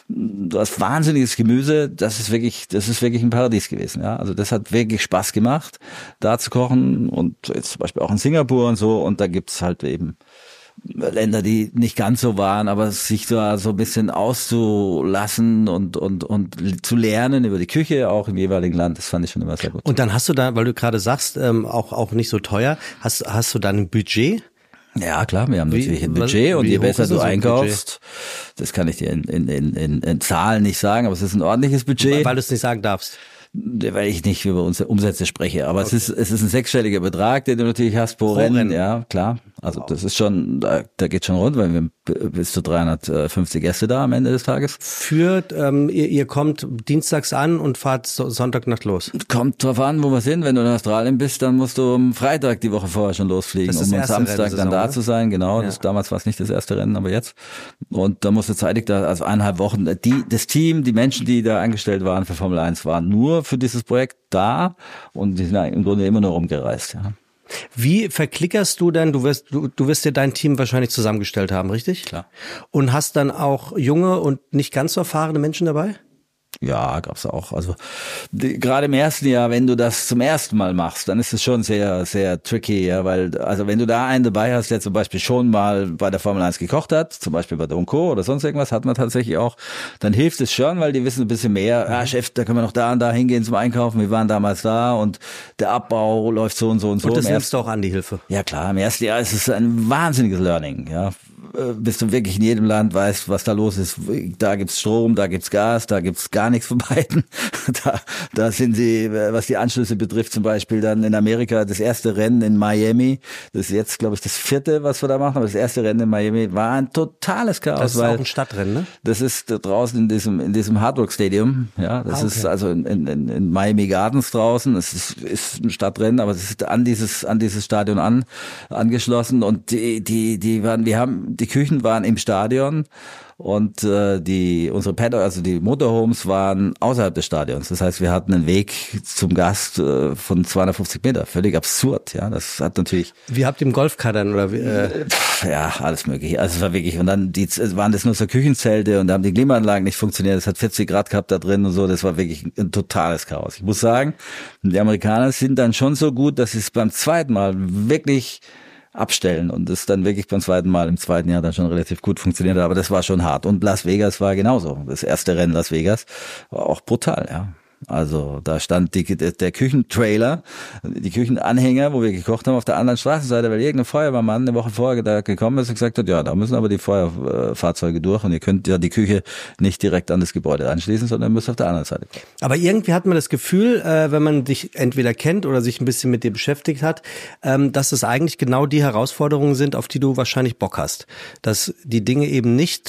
Du hast wahnsinniges Gemüse, das ist wirklich, das ist wirklich ein Paradies gewesen, ja. Also das hat wirklich Spaß gemacht, da zu kochen und jetzt zum Beispiel auch in Singapur und so und da gibt's halt eben Länder, die nicht ganz so waren, aber sich da so ein bisschen auszulassen und und und zu lernen über die Küche auch im jeweiligen Land, das fand ich schon immer sehr gut. Und dann hast du da, weil du gerade sagst, ähm, auch auch nicht so teuer, hast hast du dann ein Budget? Ja, klar, wir haben natürlich wie, ein Budget und je besser du einkaufst, das kann ich dir in, in, in, in Zahlen nicht sagen, aber es ist ein ordentliches Budget. Weil, weil du es nicht sagen darfst. Weil ich nicht über unsere Umsätze spreche, aber okay. es ist es ist ein sechsstelliger Betrag, den du natürlich hast pro, pro Rennen. Rennen, ja klar. Also wow. Das ist schon, da, da geht schon rund, weil wir bis zu dreihundertfünfzig Gäste da am Ende des Tages. Führt, ähm, ihr, ihr kommt dienstags an und fahrt so, Sonntagnacht los? Kommt drauf an, wo wir sind. Wenn du in Australien bist, dann musst du am Freitag die Woche vorher schon losfliegen, um am Samstag dann da zu sein. Genau, ja. das, damals war es nicht das erste Rennen, aber jetzt. Und da musst du zeitig da, also eineinhalb Wochen, die, das Team, die Menschen, die da angestellt waren für Formel eins, waren nur für dieses Projekt da und die sind im Grunde immer nur rumgereist, ja. Wie verklickerst du denn, du wirst, du, du wirst dir dein Team wahrscheinlich zusammengestellt haben, richtig? Klar. Und hast dann auch junge und nicht ganz so erfahrene Menschen dabei? Ja, gab's auch. Also die, gerade im ersten Jahr, wenn du das zum ersten Mal machst, dann ist es schon sehr, sehr tricky, ja, weil also wenn du da einen dabei hast, der zum Beispiel schon mal bei der Formel eins gekocht hat, zum Beispiel bei Don Co. oder sonst irgendwas, hat man tatsächlich auch, dann hilft es schon, weil die wissen ein bisschen mehr. Ah, Chef, da können wir noch da und da hingehen zum Einkaufen. Wir waren damals da und der Abbau läuft so und so und so. Und das nimmst du auch an, die Hilfe? Ja klar, im ersten Jahr ist es ein wahnsinniges Learning, ja. Bis du wirklich in jedem Land weißt, was da los ist. Da gibt's Strom, da gibt's Gas, da gibt's gar nichts von beiden. Da, da sind sie, was die Anschlüsse betrifft, zum Beispiel dann in Amerika das erste Rennen in Miami. Das ist jetzt, glaube ich, das vierte, was wir da machen. Aber das erste Rennen in Miami war ein totales Chaos. Das ist weil auch ein Stadtrennen, ne? Das ist draußen in diesem in diesem Hard Rock Stadium. Ja, das ah, okay. ist also in, in, in Miami Gardens draußen. Es ist, ist ein Stadtrennen, aber es ist an dieses an dieses Stadion an angeschlossen und die die die waren, wir haben die Küchen waren im Stadion und äh, die unsere Paddock, also die Motorhomes waren außerhalb des Stadions. Das heißt, wir hatten einen Weg zum Gast äh, von zweihundertfünfzig Meter. Völlig absurd, ja. Das hat natürlich. Wie habt ihr im Golfkadern oder wie? Äh ja, alles mögliche. Also es war wirklich und dann die waren das nur so Küchenzelte und da haben die Klimaanlagen nicht funktioniert. Es hat vierzig Grad gehabt da drin und so. Das war wirklich ein totales Chaos. Ich muss sagen, die Amerikaner sind dann schon so gut, dass sie es beim zweiten Mal wirklich abstellen und das dann wirklich beim zweiten Mal im zweiten Jahr dann schon relativ gut funktioniert hat, aber das war schon hart und Las Vegas war genauso, das erste Rennen Las Vegas war auch brutal, ja. Also da stand die, der Küchentrailer, die Küchenanhänger, wo wir gekocht haben, auf der anderen Straßenseite, weil irgendein Feuerwehrmann eine Woche vorher da gekommen ist und gesagt hat, ja, da müssen aber die Feuerfahrzeuge durch und ihr könnt ja die Küche nicht direkt an das Gebäude anschließen, sondern müsst auf der anderen Seite kommen. Aber irgendwie hat man das Gefühl, äh, wenn man dich entweder kennt oder sich ein bisschen mit dir beschäftigt hat, ähm, dass es eigentlich genau die Herausforderungen sind, auf die du wahrscheinlich Bock hast. Dass die Dinge eben nicht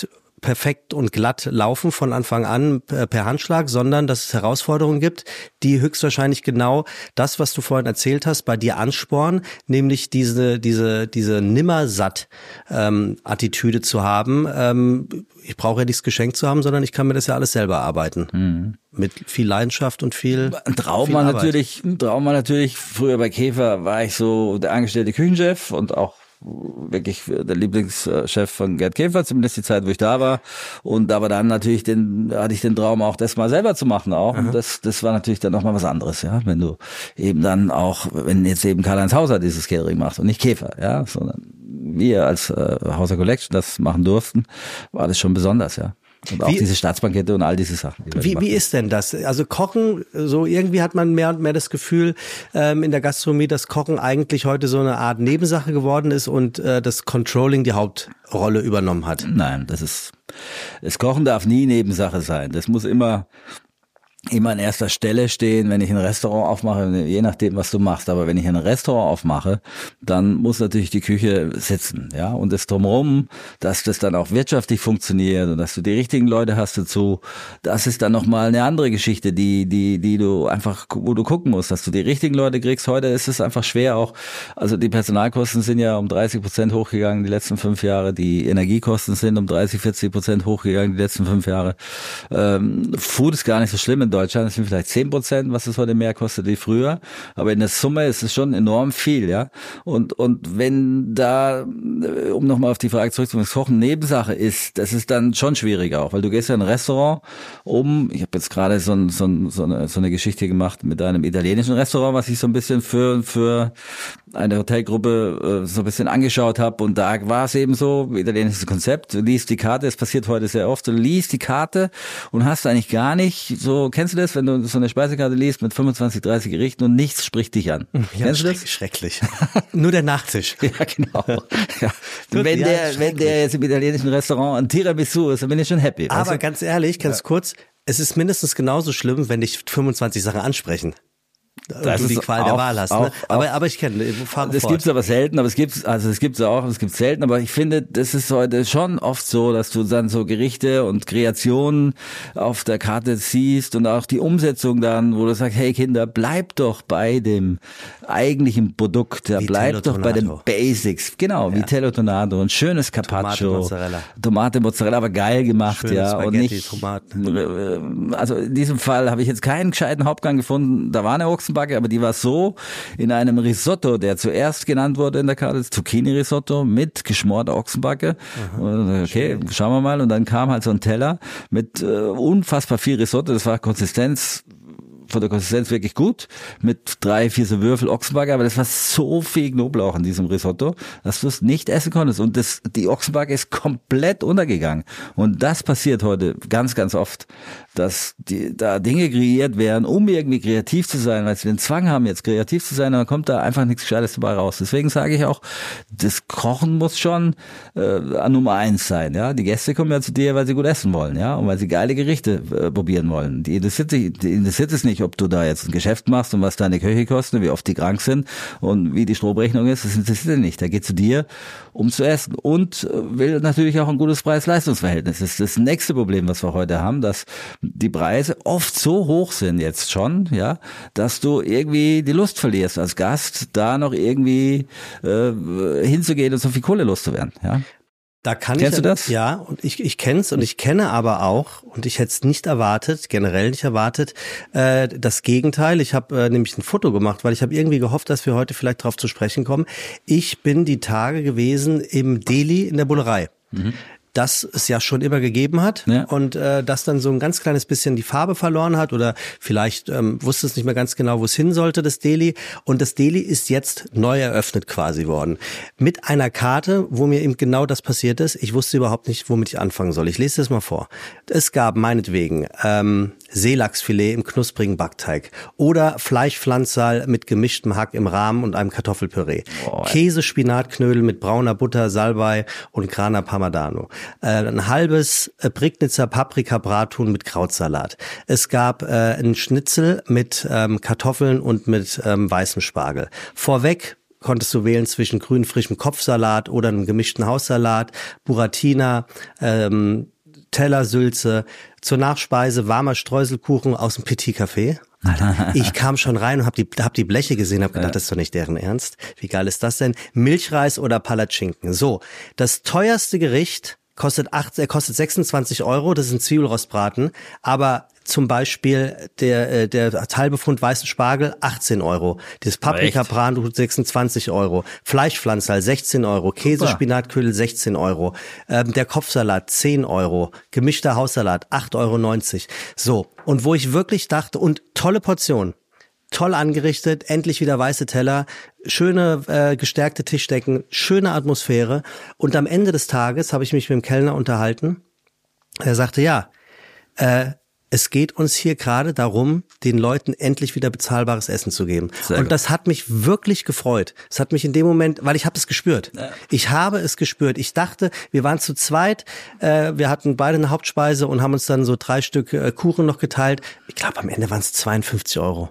perfekt und glatt laufen von Anfang an per Handschlag, sondern dass es Herausforderungen gibt, die höchstwahrscheinlich genau das, was du vorhin erzählt hast, bei dir anspornen, nämlich diese diese diese nimmersatt ähm, Attitüde zu haben. Ähm, ich brauche ja nichts geschenkt zu haben, sondern ich kann mir das ja alles selber arbeiten. Mhm. Mit viel Leidenschaft und viel Ein Traum war natürlich, ein Traum war natürlich, früher bei Käfer war ich so der angestellte Küchenchef und auch wirklich der Lieblingschef von Gerd Käfer, zumindest die Zeit, wo ich da war. Und aber dann natürlich den, hatte ich den Traum auch, das mal selber zu machen auch. Und das, das war natürlich dann nochmal was anderes, ja. Wenn du eben dann auch, wenn jetzt eben Karl-Heinz Hauser dieses Catering macht und nicht Käfer, ja, sondern wir als äh, Hauser Collection das machen durften, war das schon besonders, ja. Und auch wie, diese Staatsbankette und all diese Sachen. Die wie, wie ist denn das? Also Kochen, so irgendwie hat man mehr und mehr das Gefühl ähm, in der Gastronomie, dass Kochen eigentlich heute so eine Art Nebensache geworden ist und äh, das Controlling die Hauptrolle übernommen hat. Nein, das ist, das Kochen darf nie Nebensache sein. Das muss immer immer an erster Stelle stehen, wenn ich ein Restaurant aufmache, je nachdem, was du machst. Aber wenn ich ein Restaurant aufmache, dann muss natürlich die Küche sitzen, ja. Und das Drumherum, dass das dann auch wirtschaftlich funktioniert und dass du die richtigen Leute hast dazu, das ist dann nochmal eine andere Geschichte, die, die, die du einfach, wo du gucken musst, dass du die richtigen Leute kriegst. Heute ist es einfach schwer auch. Also die Personalkosten sind ja um dreißig Prozent hochgegangen die letzten fünf Jahre. Die Energiekosten sind um dreißig, vierzig Prozent hochgegangen die letzten fünf Jahre. Ähm, Food ist gar nicht so schlimm in Deutschland, das sind vielleicht zehn Prozent, was es heute mehr kostet wie früher, aber in der Summe ist es schon enorm viel, ja. Und und wenn da, um nochmal auf die Frage zurückzukommen, das Kochen Nebensache ist, das ist dann schon schwieriger auch, weil du gehst ja in ein Restaurant um, ich habe jetzt gerade so, ein, so, ein, so, eine, so eine Geschichte gemacht mit einem italienischen Restaurant, was ich so ein bisschen für für eine Hotelgruppe äh, so ein bisschen angeschaut habe und da war es eben so, italienisches Konzept, du liest die Karte, es passiert heute sehr oft, du liest die Karte und hast eigentlich gar nicht so, kennst du das, wenn du so eine Speisekarte liest mit fünfundzwanzig, dreißig Gerichten und nichts spricht dich an? Ja, kennst du das? Schrecklich. Nur der Nachtisch. Ja, genau. Ja. Wenn ja, der, wenn der jetzt im italienischen Restaurant ein Tiramisu ist, dann bin ich schon happy. Aber weißt du? Ganz ehrlich, ganz ja. kurz, es ist mindestens genauso schlimm, wenn dich fünfundzwanzig Sachen ansprechen. Das du die Qual auch, der Wahl hast. Auch, ne? aber, aber ich kenne, das gibt's aber selten, aber es gibt's, also es gibt's auch, es gibt's selten, aber ich finde, das ist heute schon oft so, dass du dann so Gerichte und Kreationen auf der Karte siehst und auch die Umsetzung dann, wo du sagst, hey Kinder, bleibt doch bei dem eigentlichen Produkt, ja, bleibt doch bei den Basics, genau, ja. Vitello Tonato, ein schönes Carpaccio, Tomate Mozzarella, Tomate Mozzarella, aber geil gemacht, schönes ja, Spaghetti, und nicht, Tomaten. Also in diesem Fall habe ich jetzt keinen gescheiten Hauptgang gefunden, da war eine Ochsenbacke, aber die war so in einem Risotto, der zuerst genannt wurde in der Karte, das Zucchini-Risotto mit geschmorter Ochsenbacke. Und okay, schauen wir mal. Und dann kam halt so ein Teller mit äh, unfassbar viel Risotto. Das war Konsistenz, von der Konsistenz wirklich gut, mit drei, vier so Würfel Ochsenbacke, aber das war so viel Knoblauch in diesem Risotto, dass du es nicht essen konntest. Und das, die Ochsenbacke ist komplett untergegangen. Und das passiert heute ganz, ganz oft, dass die, da Dinge kreiert werden, um irgendwie kreativ zu sein, weil sie den Zwang haben, jetzt kreativ zu sein, und dann kommt da einfach nichts Gescheites dabei raus. Deswegen sage ich auch, das Kochen muss schon äh, Nummer eins sein. Ja, die Gäste kommen ja zu dir, weil sie gut essen wollen, ja, und weil sie geile Gerichte äh, probieren wollen. Die interessiert, die interessiert es nicht, ob du da jetzt ein Geschäft machst und was deine Köche kosten, wie oft die krank sind und wie die Stromrechnung ist, das interessiert ihn nicht. Der geht zu dir, um zu essen und will natürlich auch ein gutes Preis-Leistungs-Verhältnis. Das ist das nächste Problem, was wir heute haben, dass die Preise oft so hoch sind jetzt schon, ja, dass du irgendwie die Lust verlierst als Gast, da noch irgendwie äh, hinzugehen und so viel Kohle loszuwerden, ja. Da kann Kennst ich, du das? Ja, und ich ich kenn's und ich kenne aber auch, und ich hätte es nicht erwartet, generell nicht erwartet, äh, das Gegenteil. Ich habe äh, nämlich ein Foto gemacht, weil ich habe irgendwie gehofft, dass wir heute vielleicht drauf zu sprechen kommen. Ich bin die Tage gewesen im Deli in der Bullerei. Mhm. Das es ja schon immer gegeben hat, ja. Und äh, das dann so ein ganz kleines bisschen die Farbe verloren hat oder vielleicht ähm, wusste es nicht mehr ganz genau, wo es hin sollte, das Deli. Und das Deli ist jetzt neu eröffnet quasi worden. Mit einer Karte, wo mir eben genau das passiert ist. Ich wusste überhaupt nicht, womit ich anfangen soll. Ich lese das mal vor. Es gab meinetwegen ähm, Seelachsfilet im knusprigen Backteig oder Fleischpflanzsaal mit gemischtem Hack im Rahmen und einem Kartoffelpüree. Oh, Käse-Spinatknödel mit brauner Butter, Salbei und Grana Padano. Äh, ein halbes äh, Prignitzer Paprika-Brathuhn mit Krautsalat. Es gab äh, einen Schnitzel mit ähm, Kartoffeln und mit ähm, weißem Spargel. Vorweg konntest du wählen zwischen grün frischem Kopfsalat oder einem gemischten Haussalat, Buratina, ähm, Teller Sülze, zur Nachspeise warmer Streuselkuchen aus dem Petit Café. Ich kam schon rein und hab die, hab die Bleche gesehen, hab gedacht, ja. Das ist doch nicht deren Ernst. Wie geil ist das denn? Milchreis oder Palatschinken. So, das teuerste Gericht kostet acht, äh, kostet sechsundzwanzig Euro, das ist ein Zwiebelrostbraten, aber zum Beispiel der, der Teilbefund weißen Spargel, achtzehn Euro. Das Paprika-Braten, sechsundzwanzig Euro. Fleischpflanzerl, sechzehn Euro. Käse-Spinatküdel, sechzehn Euro. Ähm, der Kopfsalat, zehn Euro. Gemischter Haussalat, acht Euro neunzig. So. Und wo ich wirklich dachte, und tolle Portion. Toll angerichtet, endlich wieder weiße Teller, schöne äh, gestärkte Tischdecken, schöne Atmosphäre. Und am Ende des Tages habe ich mich mit dem Kellner unterhalten. Er sagte, ja, äh, es geht uns hier gerade darum, den Leuten endlich wieder bezahlbares Essen zu geben. Sehr und gut. Das hat mich wirklich gefreut. Es hat mich in dem Moment, weil ich habe es gespürt. Ja. Ich habe es gespürt. Ich dachte, wir waren zu zweit, äh, wir hatten beide eine Hauptspeise und haben uns dann so drei Stück äh, Kuchen noch geteilt. Ich glaube, am Ende waren es zweiundfünfzig Euro.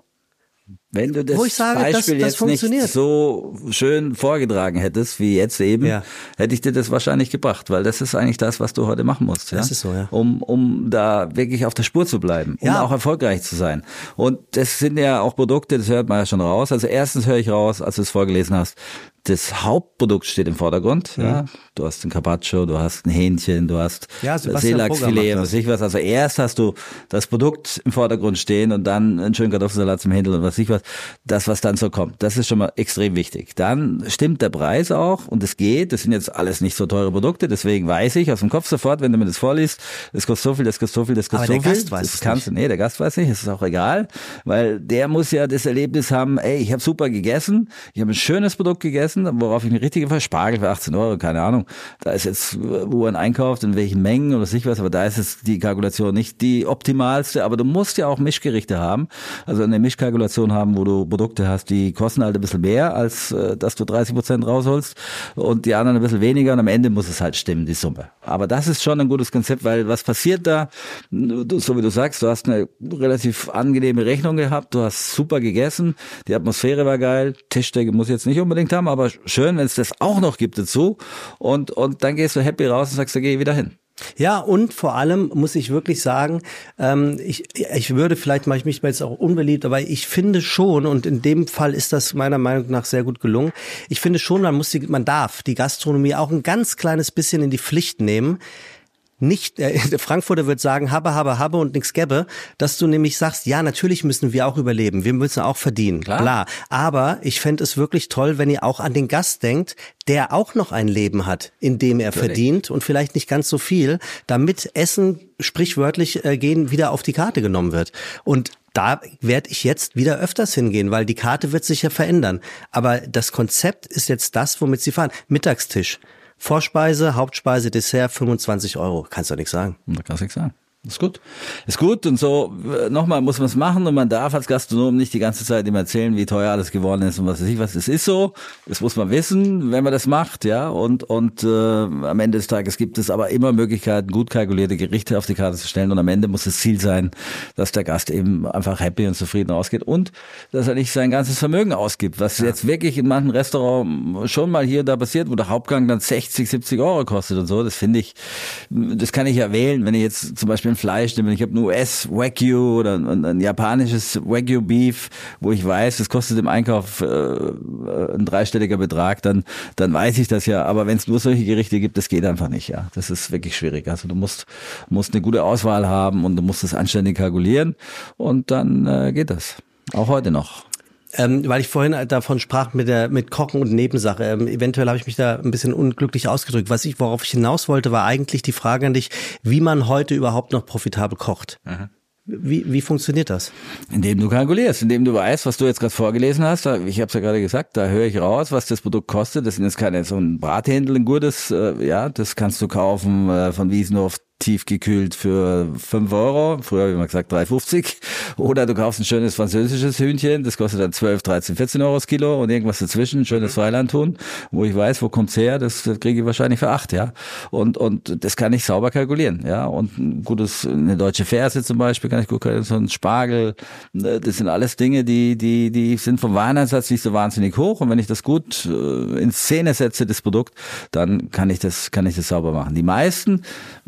Wenn du das Wo ich sage, Beispiel das, das jetzt nicht so schön vorgetragen hättest, wie jetzt eben, ja. hätte ich dir das wahrscheinlich gebracht, weil das ist eigentlich das, was du heute machen musst. Ja? Das ist so, ja. Um, um da wirklich auf der Spur zu bleiben, um ja. auch erfolgreich zu sein. Und das sind ja auch Produkte, das hört man ja schon raus. Also erstens höre ich raus, als du es vorgelesen hast, das Hauptprodukt steht im Vordergrund. Mhm. Ja, du hast ein Carpaccio, du hast ein Hähnchen, du hast ja, Seelachsfilet und was ich was. Also erst hast du das Produkt im Vordergrund stehen und dann einen schönen Kartoffelsalat zum Händel und was ich was. Das, was dann so kommt, das ist schon mal extrem wichtig. Dann stimmt der Preis auch und es geht. Das sind jetzt alles nicht so teure Produkte, deswegen weiß ich aus dem Kopf sofort, wenn du mir das vorliest, das kostet so viel, das kostet so viel, das kostet Aber so der viel. Gast weiß das es kannst nicht. Du, nee, der Gast weiß nicht, es ist auch egal, weil der muss ja das Erlebnis haben, ey, ich habe super gegessen, ich habe ein schönes Produkt gegessen, worauf ich mich richtig gefallen, Spargel für achtzehn Euro, keine Ahnung. Da ist jetzt, wo man einkauft, in welchen Mengen oder sich was, aber da ist jetzt die Kalkulation nicht die optimalste, aber du musst ja auch Mischgerichte haben, also eine Mischkalkulation haben, wo du Produkte hast, die kosten halt ein bisschen mehr, als äh, dass du dreißig Prozent rausholst und die anderen ein bisschen weniger und am Ende muss es halt stimmen, die Summe. Aber das ist schon ein gutes Konzept, weil was passiert da, du, so wie du sagst, du hast eine relativ angenehme Rechnung gehabt, du hast super gegessen, die Atmosphäre war geil, Tischdecke muss ich jetzt nicht unbedingt haben, aber schön, wenn es das auch noch gibt dazu und, und dann gehst du happy raus und sagst, da gehe ich wieder hin. Ja, und vor allem muss ich wirklich sagen, ähm, ich, ich würde vielleicht, mache ich mich jetzt auch unbeliebt, aber ich finde schon, und in dem Fall ist das meiner Meinung nach sehr gut gelungen, ich finde schon, man muss die, man darf die Gastronomie auch ein ganz kleines bisschen in die Pflicht nehmen. Nicht, äh, der Frankfurter wird sagen, habe, habe, habe und nix gäbe, dass du nämlich sagst, ja, natürlich müssen wir auch überleben, wir müssen auch verdienen, klar. Bla. Aber ich fände es wirklich toll, wenn ihr auch an den Gast denkt, der auch noch ein Leben hat, in dem er natürlich verdient und vielleicht nicht ganz so viel, damit Essen sprichwörtlich äh, gehen wieder auf die Karte genommen wird. Und da werde ich jetzt wieder öfters hingehen, weil die Karte wird sich ja verändern. Aber das Konzept ist jetzt das, womit sie fahren. Mittagstisch. Vorspeise, Hauptspeise, Dessert, fünfundzwanzig Euro. Kannst du nichts sagen. Da kannst du nichts sagen. Ist gut. Ist gut und so, nochmal muss man es machen und man darf als Gastronom nicht die ganze Zeit immer erzählen, wie teuer alles geworden ist und was weiß ich was. Es ist so, das muss man wissen, wenn man das macht, ja, und und äh, am Ende des Tages gibt es aber immer Möglichkeiten, gut kalkulierte Gerichte auf die Karte zu stellen und am Ende muss das Ziel sein, dass der Gast eben einfach happy und zufrieden ausgeht und dass er nicht sein ganzes Vermögen ausgibt, was ja jetzt wirklich in manchen Restaurants schon mal hier und da passiert, wo der Hauptgang dann sechzig, siebzig Euro kostet und so, das finde ich, das kann ich ja wählen, wenn ich jetzt zum Beispiel ein Fleisch nehme, ich habe ein U S Wagyu oder ein, ein japanisches Wagyu Beef, wo ich weiß, das kostet im Einkauf äh, ein dreistelliger Betrag, dann dann weiß ich das ja, aber wenn es nur solche Gerichte gibt, das geht einfach nicht, ja, das ist wirklich schwierig, also du musst musst eine gute Auswahl haben und du musst es anständig kalkulieren und dann äh, geht das, auch heute noch. Ähm, weil ich vorhin davon sprach mit der mit Kochen und Nebensache. Ähm, eventuell habe ich mich da ein bisschen unglücklich ausgedrückt. Was ich, worauf ich hinaus wollte, war eigentlich die Frage an dich, wie man heute überhaupt noch profitabel kocht. Mhm. Wie, wie funktioniert das? Indem du kalkulierst, indem du weißt, was du jetzt gerade vorgelesen hast. Ich habe es ja gerade gesagt, da höre ich raus, was das Produkt kostet. Das sind jetzt keine so ein Brathändel, ein gutes, äh, ja, das kannst du kaufen äh, von Wiesnhof tiefgekühlt für fünf Euro, früher habe ich mal gesagt drei fünfzig, oder du kaufst ein schönes französisches Hühnchen, das kostet dann zwölf, dreizehn, vierzehn Euro das Kilo und irgendwas dazwischen, ein schönes Freilandhuhn, wo ich weiß, wo kommt's her, das kriege ich wahrscheinlich für acht, ja, und und das kann ich sauber kalkulieren, ja, und ein gutes, eine deutsche Ferse zum Beispiel kann ich gut kalkulieren, so ein Spargel, das sind alles Dinge, die die die sind vom Wareneinsatz nicht so wahnsinnig hoch und wenn ich das gut in Szene setze, das Produkt, dann kann ich das kann ich das sauber machen. Die meisten wissen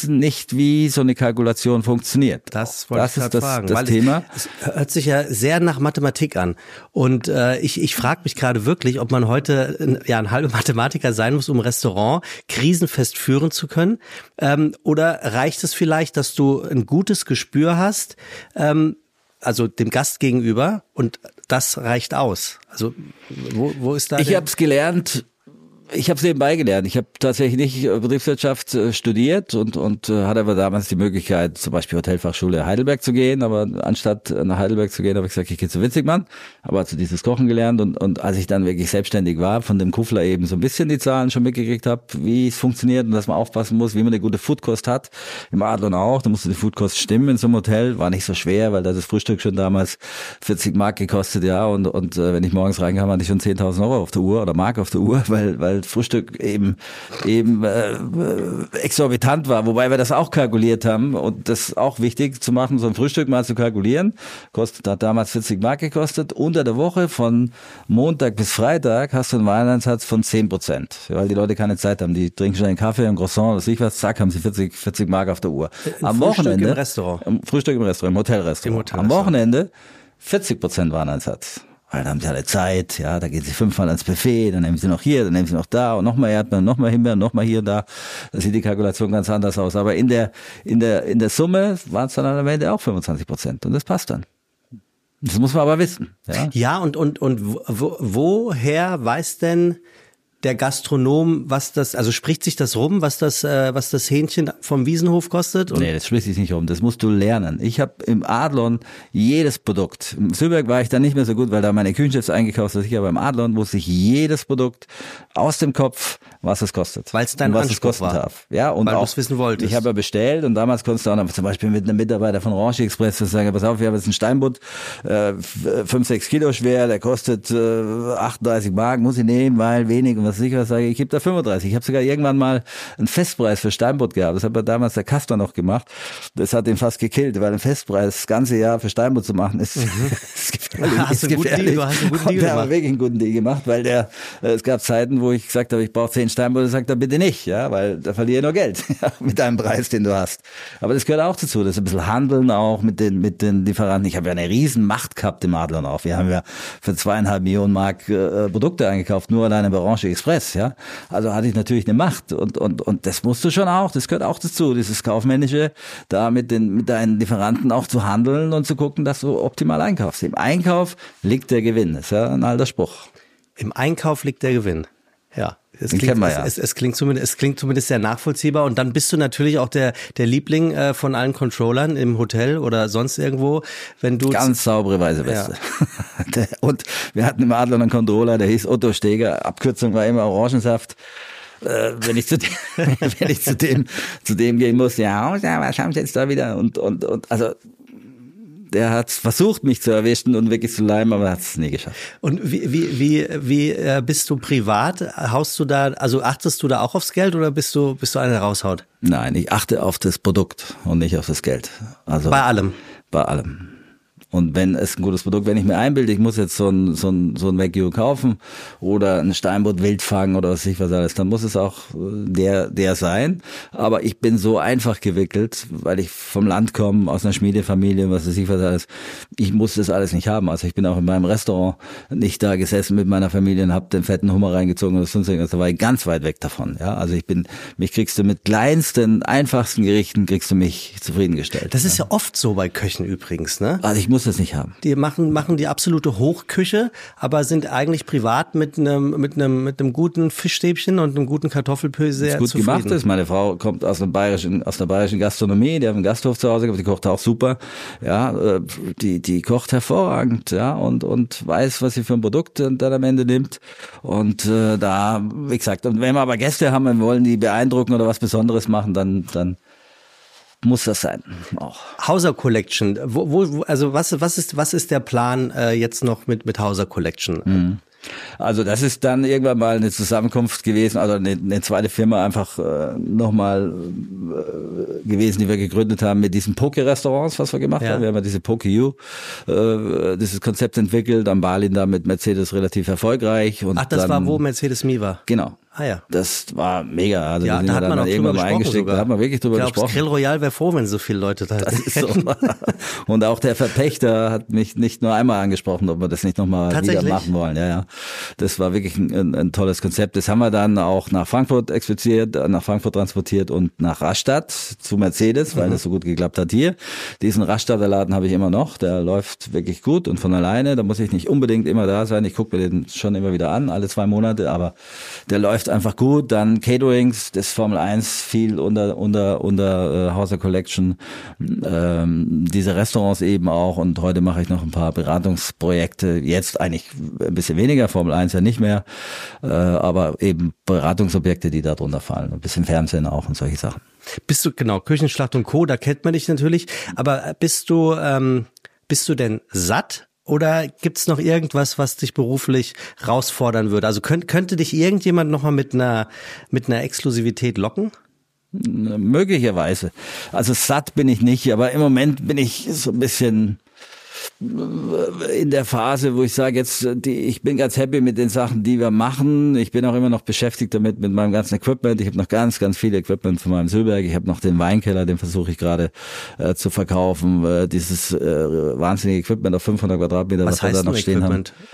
wissen nicht, wie so eine Kalkulation funktioniert. Das wollte das ich ist gerade das, fragen. das weil Thema. Es, es hört sich ja sehr nach Mathematik an. Und äh, ich, ich frage mich gerade wirklich, ob man heute ja ein halber Mathematiker sein muss, um ein Restaurant krisenfest führen zu können. Ähm, oder reicht es vielleicht, dass du ein gutes Gespür hast, ähm, also dem Gast gegenüber, und das reicht aus? Also wo, wo ist da Ich habe es gelernt. Ich habe es nebenbei gelernt. Ich habe tatsächlich nicht Betriebswirtschaft äh, studiert und und äh, hatte aber damals die Möglichkeit, zum Beispiel Hotelfachschule Heidelberg zu gehen. Aber anstatt nach Heidelberg zu gehen, habe ich gesagt, ich gehe zu Witzigmann. Aber zu dieses Kochen gelernt und und als ich dann wirklich selbstständig war, von dem Kuffler eben so ein bisschen die Zahlen schon mitgekriegt habe, wie es funktioniert und dass man aufpassen muss, wie man eine gute Foodkost hat. Im Adlon auch, da musste die Foodkost stimmen in so einem Hotel. War nicht so schwer, weil da das Frühstück schon damals vierzig Mark gekostet, ja. Und und äh, wenn ich morgens reinkam, hatte ich schon zehntausend Euro auf der Uhr oder Mark auf der Uhr, weil weil Frühstück eben eben äh, exorbitant war, wobei wir das auch kalkuliert haben und das ist auch wichtig zu machen, so ein Frühstück mal zu kalkulieren. Kostet hat damals vierzig Mark gekostet. Unter der Woche von Montag bis Freitag hast du einen Wareneinsatz von zehn Prozent, weil die Leute keine Zeit haben. Die trinken schon einen Kaffee, einen Croissant, was ich was, zack, haben sie vierzig, vierzig Mark auf der Uhr. Am Frühstück Wochenende im Restaurant. Frühstück im Restaurant, im Hotelrestaurant. Im Hotelrestaurant. Am Wochenende vierzig Prozent Wareneinsatz. Weil dann haben sie alle Zeit, ja, da gehen sie fünfmal ans Buffet, dann nehmen sie noch hier, dann nehmen sie noch da und nochmal Erdbeeren, nochmal Himbeeren, nochmal hier und da. Da sieht die Kalkulation ganz anders aus. Aber in der, in der, in der Summe waren es dann am Ende auch fünfundzwanzig Prozent und das passt dann. Das muss man aber wissen. Ja, ja und, und, und wo, woher weiß denn der Gastronom, was das, also spricht sich das rum, was das, äh, was das Hähnchen vom Wiesenhof kostet? Und nee, das spricht sich nicht rum. Das musst du lernen. Ich habe im Adlon jedes Produkt. Im Sülberg war ich dann nicht mehr so gut, weil da meine Küchenchefs eingekauft haben. Ich aber im Adlon wusste ich jedes Produkt aus dem Kopf, was es kostet. Weil es dein und was Anspruch es kosten war. Darf. Ja, und weil du auch, es wissen wolltest. Ich habe ja bestellt und damals konntest du auch noch zum Beispiel mit einem Mitarbeiter von Orange Express sagen, pass auf, wir haben jetzt einen Steinbutt, äh, fünf, sechs Kilo schwer, der kostet äh, achtunddreißig Mark, muss ich nehmen, weil wenig und was weiß ich was, sage ich, ich gebe da fünfunddreißig. Ich habe sogar irgendwann mal einen Festpreis für Steinbutt gehabt. Das hat ja damals der Kasper noch gemacht. Das hat ihn fast gekillt, weil ein Festpreis das ganze Jahr für Steinbutt zu machen ist, mhm. ist gefährlich. Hast ist gefährlich. Du hast einen guten Deal und der gemacht. hat wirklich einen guten Deal gemacht, weil der, äh, es gab Zeiten, wo ich gesagt habe, ich brauche zehn Steinbutt, und sagt er bitte nicht, ja, weil da verliere ich nur Geld mit deinem Preis, den du hast. Aber das gehört auch dazu. Das ist ein bisschen Handeln auch mit den mit den Lieferanten. Ich habe ja eine riesen Macht gehabt im Adlon auch. Wir haben ja für zweieinhalb Millionen Mark äh, Produkte eingekauft, nur alleine bei Orange Express, ja. Also hatte ich natürlich eine Macht und und und das musst du schon auch. Das gehört auch dazu, dieses kaufmännische, da mit den mit deinen Lieferanten auch zu handeln und zu gucken, dass du optimal einkaufst. Im Einkauf liegt der Gewinn. Das ist ja ein alter Spruch. Im Einkauf liegt der Gewinn. Ja. Es Den klingt, kennen wir ja. es, es, es klingt zumindest, es klingt zumindest sehr nachvollziehbar. Und dann bist du natürlich auch der, der Liebling äh, von allen Controllern im Hotel oder sonst irgendwo, wenn du ganz saubere weiße Weste. Ja. Und wir hatten im Adlon einen Controller, der hieß Otto Steger. Abkürzung war immer Orangensaft. Äh, wenn ich zu dem, wenn ich zu dem, zu dem gehen muss, ja, was haben Sie jetzt da wieder? Und und und also. Der hat versucht, mich zu erwischen und wirklich zu leimen, aber hat es nie geschafft. Und wie wie wie wie äh, bist du privat? Haust du da, also achtest du da auch aufs Geld oder bist du bist du einer, der raushaut? Nein, ich achte auf das Produkt und nicht auf das Geld. Also bei allem. Bei allem. Und wenn es ein gutes Produkt, wenn ich mir einbilde, ich muss jetzt so ein, so ein, so ein Wagyu kaufen oder ein Steinbutt Wildfang oder was ich was alles, dann muss es auch der, der sein. Aber ich bin so einfach gewickelt, weil ich vom Land komme, aus einer Schmiedefamilie, was weiß ich was alles. Ich muss das alles nicht haben. Also ich bin auch in meinem Restaurant nicht da gesessen mit meiner Familie und habe den fetten Hummer reingezogen oder sonst irgendwas. Da war ich ganz weit weg davon. Ja, also ich bin, mich kriegst du mit kleinsten, einfachsten Gerichten kriegst du mich zufriedengestellt. Das ist ja oft so bei Köchen übrigens, ne? Also ich muss das nicht haben. Die machen machen die absolute Hochküche, aber sind eigentlich privat mit einem mit einem mit einem guten Fischstäbchen und einem guten Kartoffelpü sehr gut zufrieden. Gemacht ist. Meine Frau kommt aus einer bayerischen aus einer bayerischen Gastronomie, die hat einen Gasthof zu Hause gehabt, die kocht auch super. Ja, die die kocht hervorragend, ja, und und weiß, was sie für ein Produkt dann am Ende nimmt. Und äh, da, wie gesagt, und wenn wir aber Gäste haben und wollen die beeindrucken oder was Besonderes machen, dann dann muss das sein. Auch. Hauser Collection. Wo, wo, also was, was ist, was ist der Plan äh, jetzt noch mit mit Hauser Collection? Mhm. Also das ist dann irgendwann mal eine Zusammenkunft gewesen, also eine, eine zweite Firma einfach äh, nochmal äh, gewesen, die wir gegründet haben mit diesen Poke-Restaurants, was wir gemacht ja. haben. Wir haben ja diese Poke-U, äh, dieses Konzept entwickelt, am Balin da mit Mercedes relativ erfolgreich. Und Ach, das dann, war, wo Mercedes Me war? Genau. Ah ja. Das war mega. Also ja, da hat man auch drüber gesprochen sogar. Da hat man wirklich drüber ich glaub, gesprochen. Grill Royal wäre froh, wenn so viele Leute da das ist so. Und auch der Verpächter hat mich nicht nur einmal angesprochen, ob wir das nicht nochmal wieder machen wollen. Ja, ja. Das war wirklich ein, ein tolles Konzept. Das haben wir dann auch nach Frankfurt exportiert, nach Frankfurt transportiert und nach Rastatt zu Mercedes, weil mhm. das so gut geklappt hat hier. Diesen Rastatter Laden habe ich immer noch. Der läuft wirklich gut und von alleine. Da muss ich nicht unbedingt immer da sein. Ich gucke mir den schon immer wieder an, alle zwei Monate, aber der läuft einfach gut. Dann Caterings, das Formel eins viel unter unter unter äh, Hauser Collection, ähm, diese Restaurants eben auch, und heute mache ich noch ein paar Beratungsprojekte, jetzt eigentlich ein bisschen weniger, Formel eins ja nicht mehr, äh, aber eben Beratungsobjekte, die da drunter fallen, ein bisschen Fernsehen auch und solche Sachen. Bist du, genau, Küchenschlacht und Co., da kennt man dich natürlich, aber bist du, ähm, bist du denn satt? Oder gibt's noch irgendwas, was dich beruflich herausfordern würde? Also könnte, könnte dich irgendjemand nochmal mit einer, mit einer Exklusivität locken? Möglicherweise. Also satt bin ich nicht, aber im Moment bin ich so ein bisschen in der Phase, wo ich sage jetzt, die, ich bin ganz happy mit den Sachen, die wir machen. Ich bin auch immer noch beschäftigt damit, mit meinem ganzen Equipment. Ich habe noch ganz, ganz viel Equipment von meinem Sülberg. Ich habe noch den Weinkeller, den versuche ich gerade äh, zu verkaufen. Äh, dieses äh, wahnsinnige Equipment auf fünfhundert Quadratmeter, was, was wir da noch stehen Equipment? haben.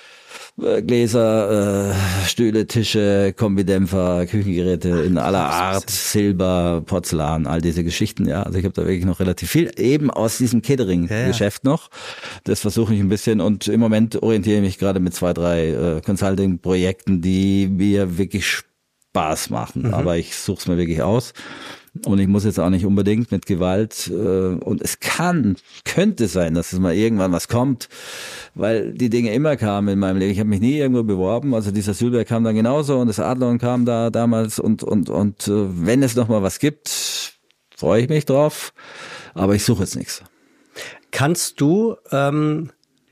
Gläser, äh, Stühle, Tische, Kombidämpfer, Küchengeräte in aller Art, Silber, Porzellan, all diese Geschichten, ja. Also ich habe da wirklich noch relativ viel, eben aus diesem Catering-Geschäft ja, ja. noch. Das versuche ich ein bisschen, und im Moment orientiere ich mich gerade mit zwei, drei äh, Consulting-Projekten, die mir wirklich Spaß machen. Mhm. Aber ich suche es mir wirklich aus. Und ich muss jetzt auch nicht unbedingt mit Gewalt, äh, und es kann, könnte sein, dass es mal irgendwann was kommt, weil die Dinge immer kamen in meinem Leben. Ich habe mich nie irgendwo beworben, also dieser Sülberg kam dann genauso und das Adlon kam da damals, und und und äh, wenn es noch mal was gibt, freue ich mich drauf, aber ich suche jetzt nichts. Kannst du ähm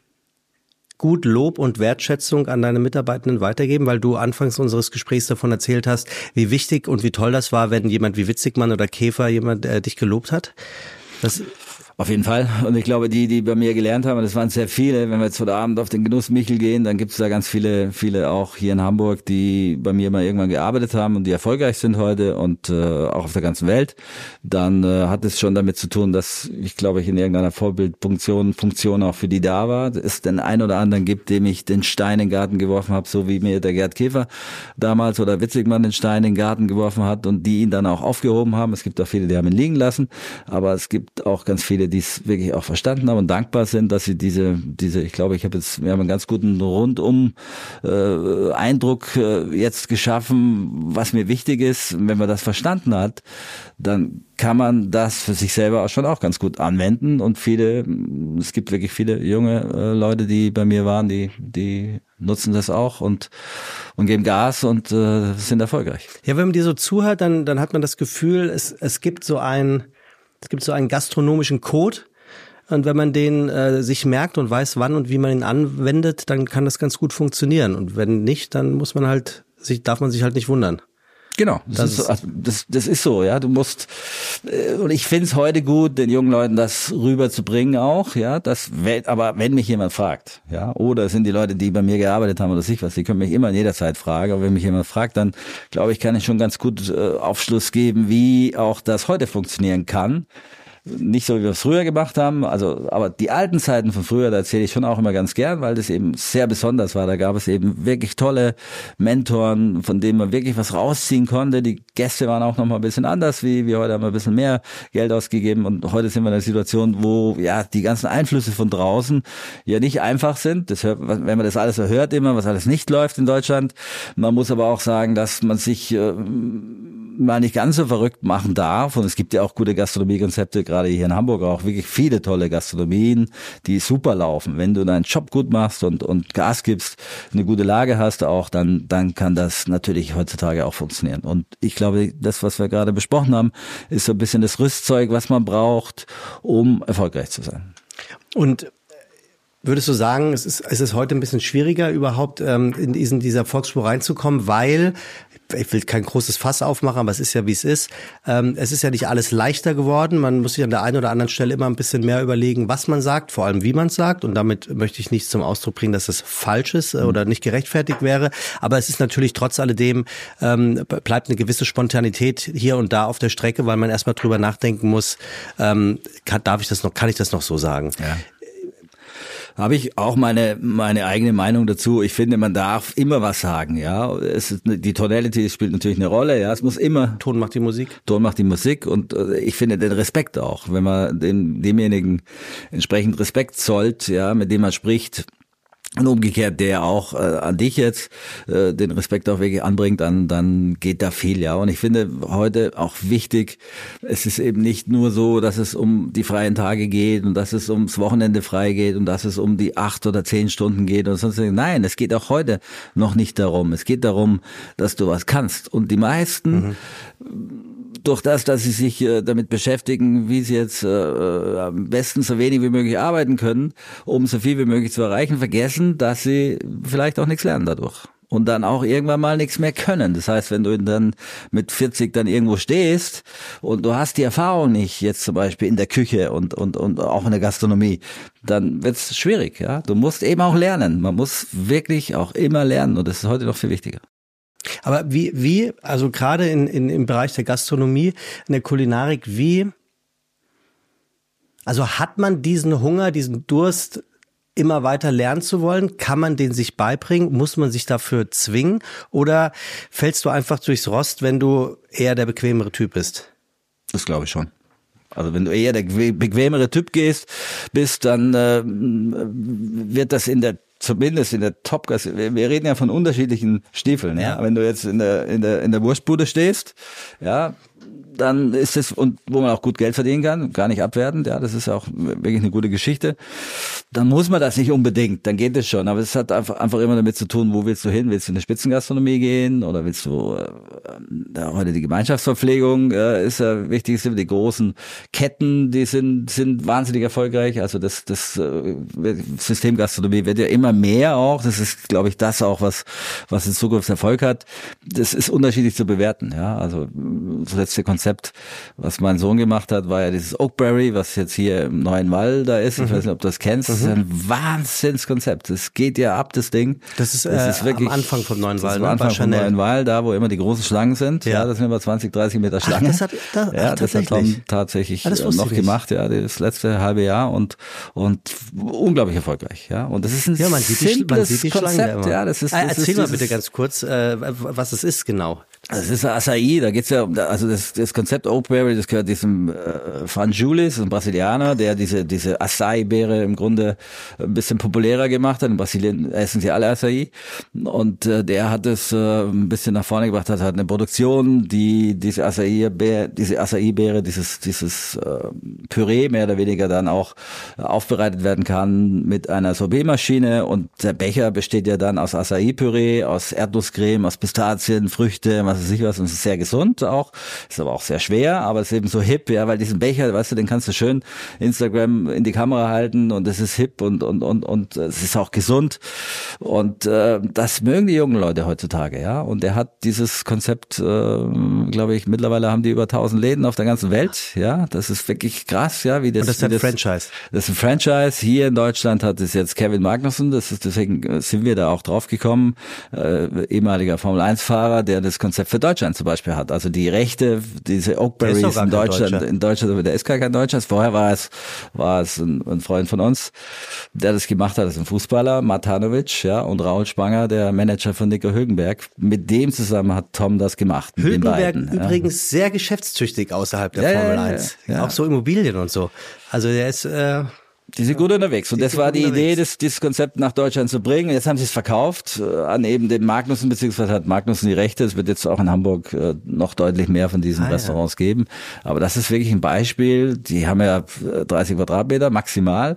gut Lob und Wertschätzung an deine Mitarbeitenden weitergeben, weil du anfangs unseres Gesprächs davon erzählt hast, wie wichtig und wie toll das war, wenn jemand wie Witzigmann oder Käfer jemand äh, dich gelobt hat? Das Auf jeden Fall. Und ich glaube, die, die bei mir gelernt haben, das waren sehr viele. Wenn wir jetzt heute Abend auf den Genuss Michel gehen, dann gibt es da ganz viele, viele auch hier in Hamburg, die bei mir mal irgendwann gearbeitet haben und die erfolgreich sind heute und äh, auch auf der ganzen Welt. Dann äh, hat es schon damit zu tun, dass ich glaube, ich in irgendeiner Vorbildfunktion Funktion auch für die da war. Es den einen oder anderen gibt, dem ich den Stein in den Garten geworfen habe, so wie mir der Gerd Käfer damals oder Witzigmann den Stein in den Garten geworfen hat und die ihn dann auch aufgehoben haben. Es gibt auch viele, die haben ihn liegen lassen, aber es gibt auch ganz viele, die es wirklich auch verstanden haben und dankbar sind, dass sie diese, diese, ich glaube, ich habe jetzt, wir haben einen ganz guten rundum äh, Eindruck äh, jetzt geschaffen, was mir wichtig ist. Wenn man das verstanden hat, dann kann man das für sich selber auch schon auch ganz gut anwenden, und viele, es gibt wirklich viele junge äh, Leute, die bei mir waren, die, die nutzen das auch und und geben Gas und äh, sind erfolgreich. Ja, wenn man dir so zuhört, dann dann hat man das Gefühl, es es gibt so ein Es gibt so einen gastronomischen Code, und wenn man den äh, sich merkt und weiß, wann und wie man ihn anwendet, dann kann das ganz gut funktionieren. Und wenn nicht, dann muss man halt sich, darf man sich halt nicht wundern. Genau, das, das, ist, so, also das, das ist so, ja. Du musst, äh, und ich finde es heute gut, den jungen Leuten das rüberzubringen auch, ja. Das, aber wenn mich jemand fragt, ja, oder es sind die Leute, die bei mir gearbeitet haben oder sich was, die können mich immer in jeder Zeit fragen. Aber wenn mich jemand fragt, dann glaube ich, kann ich schon ganz gut äh, Aufschluss geben, wie auch das heute funktionieren kann. Nicht so, wie wir es früher gemacht haben, also, aber die alten Zeiten von früher, da erzähle ich schon auch immer ganz gern, weil das eben sehr besonders war. Da gab es eben wirklich tolle Mentoren, von denen man wirklich was rausziehen konnte. Die Gäste waren auch noch mal ein bisschen anders, wie wir heute haben wir ein bisschen mehr Geld ausgegeben, und heute sind wir in einer Situation, wo ja die ganzen Einflüsse von draußen ja nicht einfach sind. Das hört, wenn man das alles so hört immer, was alles nicht läuft in Deutschland. Man muss aber auch sagen, dass man sich äh, mal nicht ganz so verrückt machen darf, und es gibt ja auch gute Gastronomiekonzepte, gerade hier in Hamburg auch wirklich viele tolle Gastronomien, die super laufen. Wenn du deinen Job gut machst und und Gas gibst, eine gute Lage hast auch, dann dann kann das natürlich heutzutage auch funktionieren. Und ich glaube, das, was wir gerade besprochen haben, ist so ein bisschen das Rüstzeug, was man braucht, um erfolgreich zu sein. Und würdest du sagen, es ist, es ist heute ein bisschen schwieriger, überhaupt ähm, in diesen, dieser Erfolgsspur reinzukommen, weil ich will kein großes Fass aufmachen, aber es ist ja, wie es ist. Ähm, es ist ja nicht alles leichter geworden. Man muss sich an der einen oder anderen Stelle immer ein bisschen mehr überlegen, was man sagt, vor allem wie man es sagt. Und damit möchte ich nicht zum Ausdruck bringen, dass es falsch ist oder nicht gerechtfertigt wäre. Aber es ist natürlich trotz alledem, ähm, bleibt eine gewisse Spontanität hier und da auf der Strecke, weil man erstmal drüber nachdenken muss, ähm, kann, darf ich das noch, kann ich das noch so sagen? Ja. Habe ich auch meine meine eigene Meinung dazu. Ich finde, man darf immer was sagen, ja. Es ist, die Tonality spielt natürlich eine Rolle, ja. Es muss immer Ton macht die Musik. Ton macht die Musik und ich finde den Respekt auch, wenn man dem, demjenigen entsprechend Respekt zollt, ja, mit dem man spricht. Und umgekehrt, der auch äh, an dich jetzt äh, den Respekt auch wirklich anbringt, dann dann geht da viel, ja. Und ich finde heute auch wichtig, es ist eben nicht nur so, dass es um die freien Tage geht und dass es ums Wochenende frei geht und dass es um die acht oder zehn Stunden geht und sonst. Nein, es geht auch heute noch nicht darum. Es geht darum, dass du was kannst. Und die meisten mhm. durch das, dass sie sich äh, damit beschäftigen, wie sie jetzt äh, am besten so wenig wie möglich arbeiten können, um so viel wie möglich zu erreichen, vergessen, dass sie vielleicht auch nichts lernen dadurch. Und dann auch irgendwann mal nichts mehr können. Das heißt, wenn du dann mit vierzig dann irgendwo stehst und du hast die Erfahrung nicht, jetzt zum Beispiel in der Küche und und und auch in der Gastronomie, dann wird's schwierig. Ja, du musst eben auch lernen. Man muss wirklich auch immer lernen und das ist heute noch viel wichtiger. Aber wie, wie, also gerade in, in, im Bereich der Gastronomie, in der Kulinarik, wie, also hat man diesen Hunger, diesen Durst, immer weiter lernen zu wollen? Kann man den sich beibringen? Muss man sich dafür zwingen? Oder fällst du einfach durchs Rost, wenn du eher der bequemere Typ bist? Das glaube ich schon. Also wenn du eher der bequemere Typ gehst, bist, dann äh, wird das in der zumindest in der Top, wir reden ja von unterschiedlichen Stiefeln, ja. ja. Wenn du jetzt in der in der in der Wurstbude stehst, ja, dann ist es, und wo man auch gut Geld verdienen kann, gar nicht abwertend, ja, das ist auch wirklich eine gute Geschichte, dann muss man das nicht unbedingt, dann geht es schon, aber es hat einfach einfach immer damit zu tun, wo willst du hin, willst du in eine Spitzengastronomie gehen oder willst du, äh, da heute die Gemeinschaftsverpflegung äh, ist ja wichtig, sind die großen Ketten, die sind sind wahnsinnig erfolgreich, also das das äh, Systemgastronomie wird ja immer mehr auch, das ist, glaube ich, das auch, was was in Zukunft Erfolg hat, das ist unterschiedlich zu bewerten, ja, also das letzte Konzept, was mein Sohn gemacht hat, war ja dieses Oakberry, was jetzt hier im Neuen Wall da ist. Ich mhm. weiß nicht, ob du das kennst. Das ist ein Wahnsinnskonzept. Das geht ja ab, das Ding. Das ist, das äh, ist wirklich am Anfang vom Neuen Wall. Das ist am Anfang vom Neuen Wall, da wo immer die großen Schlangen sind. Ja, ja, das sind immer zwanzig, dreißig Meter Schlangen. Ach, das hat, das, ja, ach, das hat Tom tatsächlich ah, noch gemacht, ja, das letzte halbe Jahr und und unglaublich erfolgreich, ja. Und das ist ein ja, man sieht die, man sieht die Konzept, ja. Das ist. Das ah, erzähl ist mal bitte ganz kurz, äh, was es ist genau. Das ist Açaí, da geht's ja um, also das, das Konzept Oakberry, das gehört diesem äh, Franjulis, ein Brasilianer, der diese diese Açaí-Beere im Grunde ein bisschen populärer gemacht hat. In Brasilien essen sie alle Açaí und äh, der hat es äh, ein bisschen nach vorne gebracht, hat, hat eine Produktion, die diese Açaí-Beere, diese Açaí-Beere, dieses dieses äh, Püree mehr oder weniger dann auch äh, aufbereitet werden kann mit einer Sorbetmaschine und der Becher besteht ja dann aus Açaí-Püree, aus Erdnusscreme, aus Pistazien, Früchte, was weiß ich was, und es ist sehr gesund auch, ist aber auch sehr schwer, aber es ist eben so hip, ja, weil diesen Becher, weißt du, den kannst du schön Instagram in die Kamera halten und es ist hip und und und und es ist auch gesund und äh, das mögen die jungen Leute heutzutage, ja, und er hat dieses Konzept, äh, glaube ich, mittlerweile haben die über tausend Läden auf der ganzen Welt, ja, das ist wirklich krass, ja, wie das. Und das ist ein das, Franchise. Das ist ein Franchise, hier in Deutschland hat es jetzt Kevin Magnussen, das ist, deswegen sind wir da auch drauf gekommen, äh, ehemaliger Formel eins Fahrer, der das Konzept für Deutschland zum Beispiel hat, also die Rechte, diese Oakberries in Deutschland, in Deutschland, der ist gar kein Deutscher, vorher war es, war es ein, ein Freund von uns, der das gemacht hat, das ist ein Fußballer, Matanovic, ja, und Raul Spanger, der Manager von Nico Hülkenberg, mit dem zusammen hat Tom das gemacht. Hülkenberg den beiden, übrigens ja. sehr geschäftstüchtig außerhalb der ja, Formel ja, eins, ja, ja. auch so Immobilien und so, also der ist, äh Die sind gut unterwegs und das war die unterwegs. Idee, das, dieses Konzept nach Deutschland zu bringen. Jetzt haben sie es verkauft äh, an eben den Magnussen, beziehungsweise hat Magnussen die Rechte. Es wird jetzt auch in Hamburg äh, noch deutlich mehr von diesen ah, Restaurants ja. geben. Aber das ist wirklich ein Beispiel. Die haben ja dreißig Quadratmeter maximal.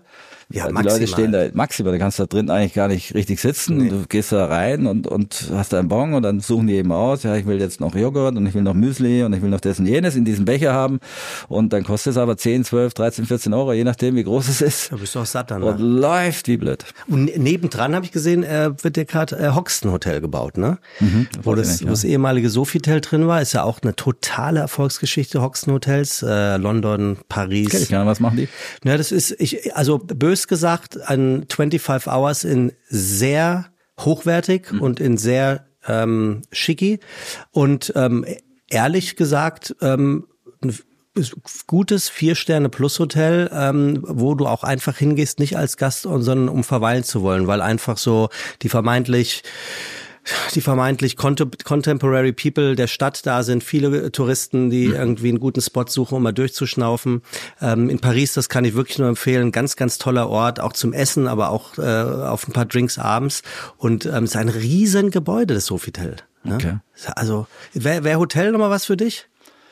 Ja, die maximal. Leute stehen da maximal, du kannst da drin eigentlich gar nicht richtig sitzen. Nee. Du gehst da rein und, und hast da einen Bon und dann suchen die eben aus, ja, ich will jetzt noch Joghurt und ich will noch Müsli und ich will noch das und jenes in diesem Becher haben und dann kostet es aber zehn, zwölf, dreizehn, vierzehn Euro, je nachdem wie groß es ist. Da bist du auch satt dann. Und ne? Läuft wie blöd. Und nebendran habe ich gesehen, äh, wird ja gerade äh, Hoxton Hotel gebaut, ne? Mhm, das wo das, nicht, ja. wo das ehemalige Sofitel drin war, ist ja auch eine totale Erfolgsgeschichte, Hoxton Hotels, äh, London, Paris. Kenn ich gar nicht, was machen die? Ja, das ist, ich, also bös gesagt, ein fünfundzwanzig Hours in sehr hochwertig mhm. und in sehr ähm, schicki und ähm, ehrlich gesagt, ähm, ein gutes Vier-Sterne-Plus-Hotel, ähm, wo du auch einfach hingehst, nicht als Gast, sondern um verweilen zu wollen, weil einfach so die vermeintlich die vermeintlich contemporary people der Stadt da sind, viele Touristen, die mhm. irgendwie einen guten Spot suchen, um mal durchzuschnaufen. Ähm, in Paris, das kann ich wirklich nur empfehlen, ganz, ganz toller Ort, auch zum Essen, aber auch äh, auf ein paar Drinks abends. Und ähm, es ist ein riesen Gebäude, das Sofitel. Ne? Okay. Also, wäre wär Hotel nochmal was für dich?